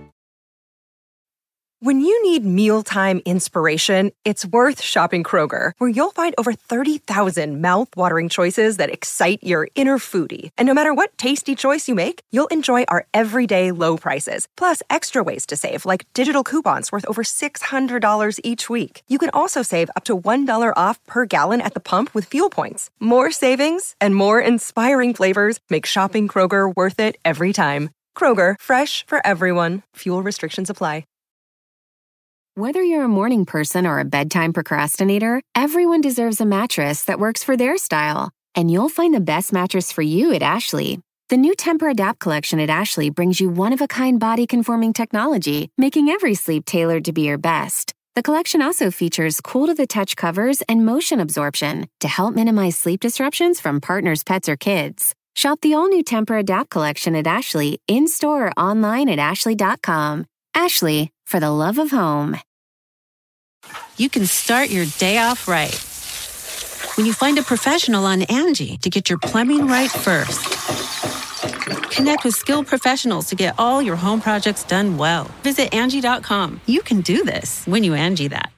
When you need mealtime inspiration, it's worth shopping Kroger, where you'll find over 30,000 mouth-watering choices that excite your inner foodie. And no matter what tasty choice you make, you'll enjoy our everyday low prices, plus extra ways to save, like digital coupons worth over $600 each week. You can also save up to $1 off per gallon at the pump with fuel points. More savings and more inspiring flavors make shopping Kroger worth it every time. Kroger, fresh for everyone. Fuel restrictions apply. Whether you're a morning person or a bedtime procrastinator, everyone deserves a mattress that works for their style. And you'll find the best mattress for you at Ashley. The new Tempur-Adapt collection at Ashley brings you one-of-a-kind body-conforming technology, making every sleep tailored to be your best. The collection also features cool-to-the-touch covers and motion absorption to help minimize sleep disruptions from partners, pets, or kids. Shop the all-new Tempur-Adapt collection at Ashley, in-store or online at ashley.com. Ashley, for the love of home. You can start your day off right when you find a professional on Angie to get your plumbing right first. Connect with skilled professionals to get all your home projects done well. Visit Angie.com. You can do this when you Angie that.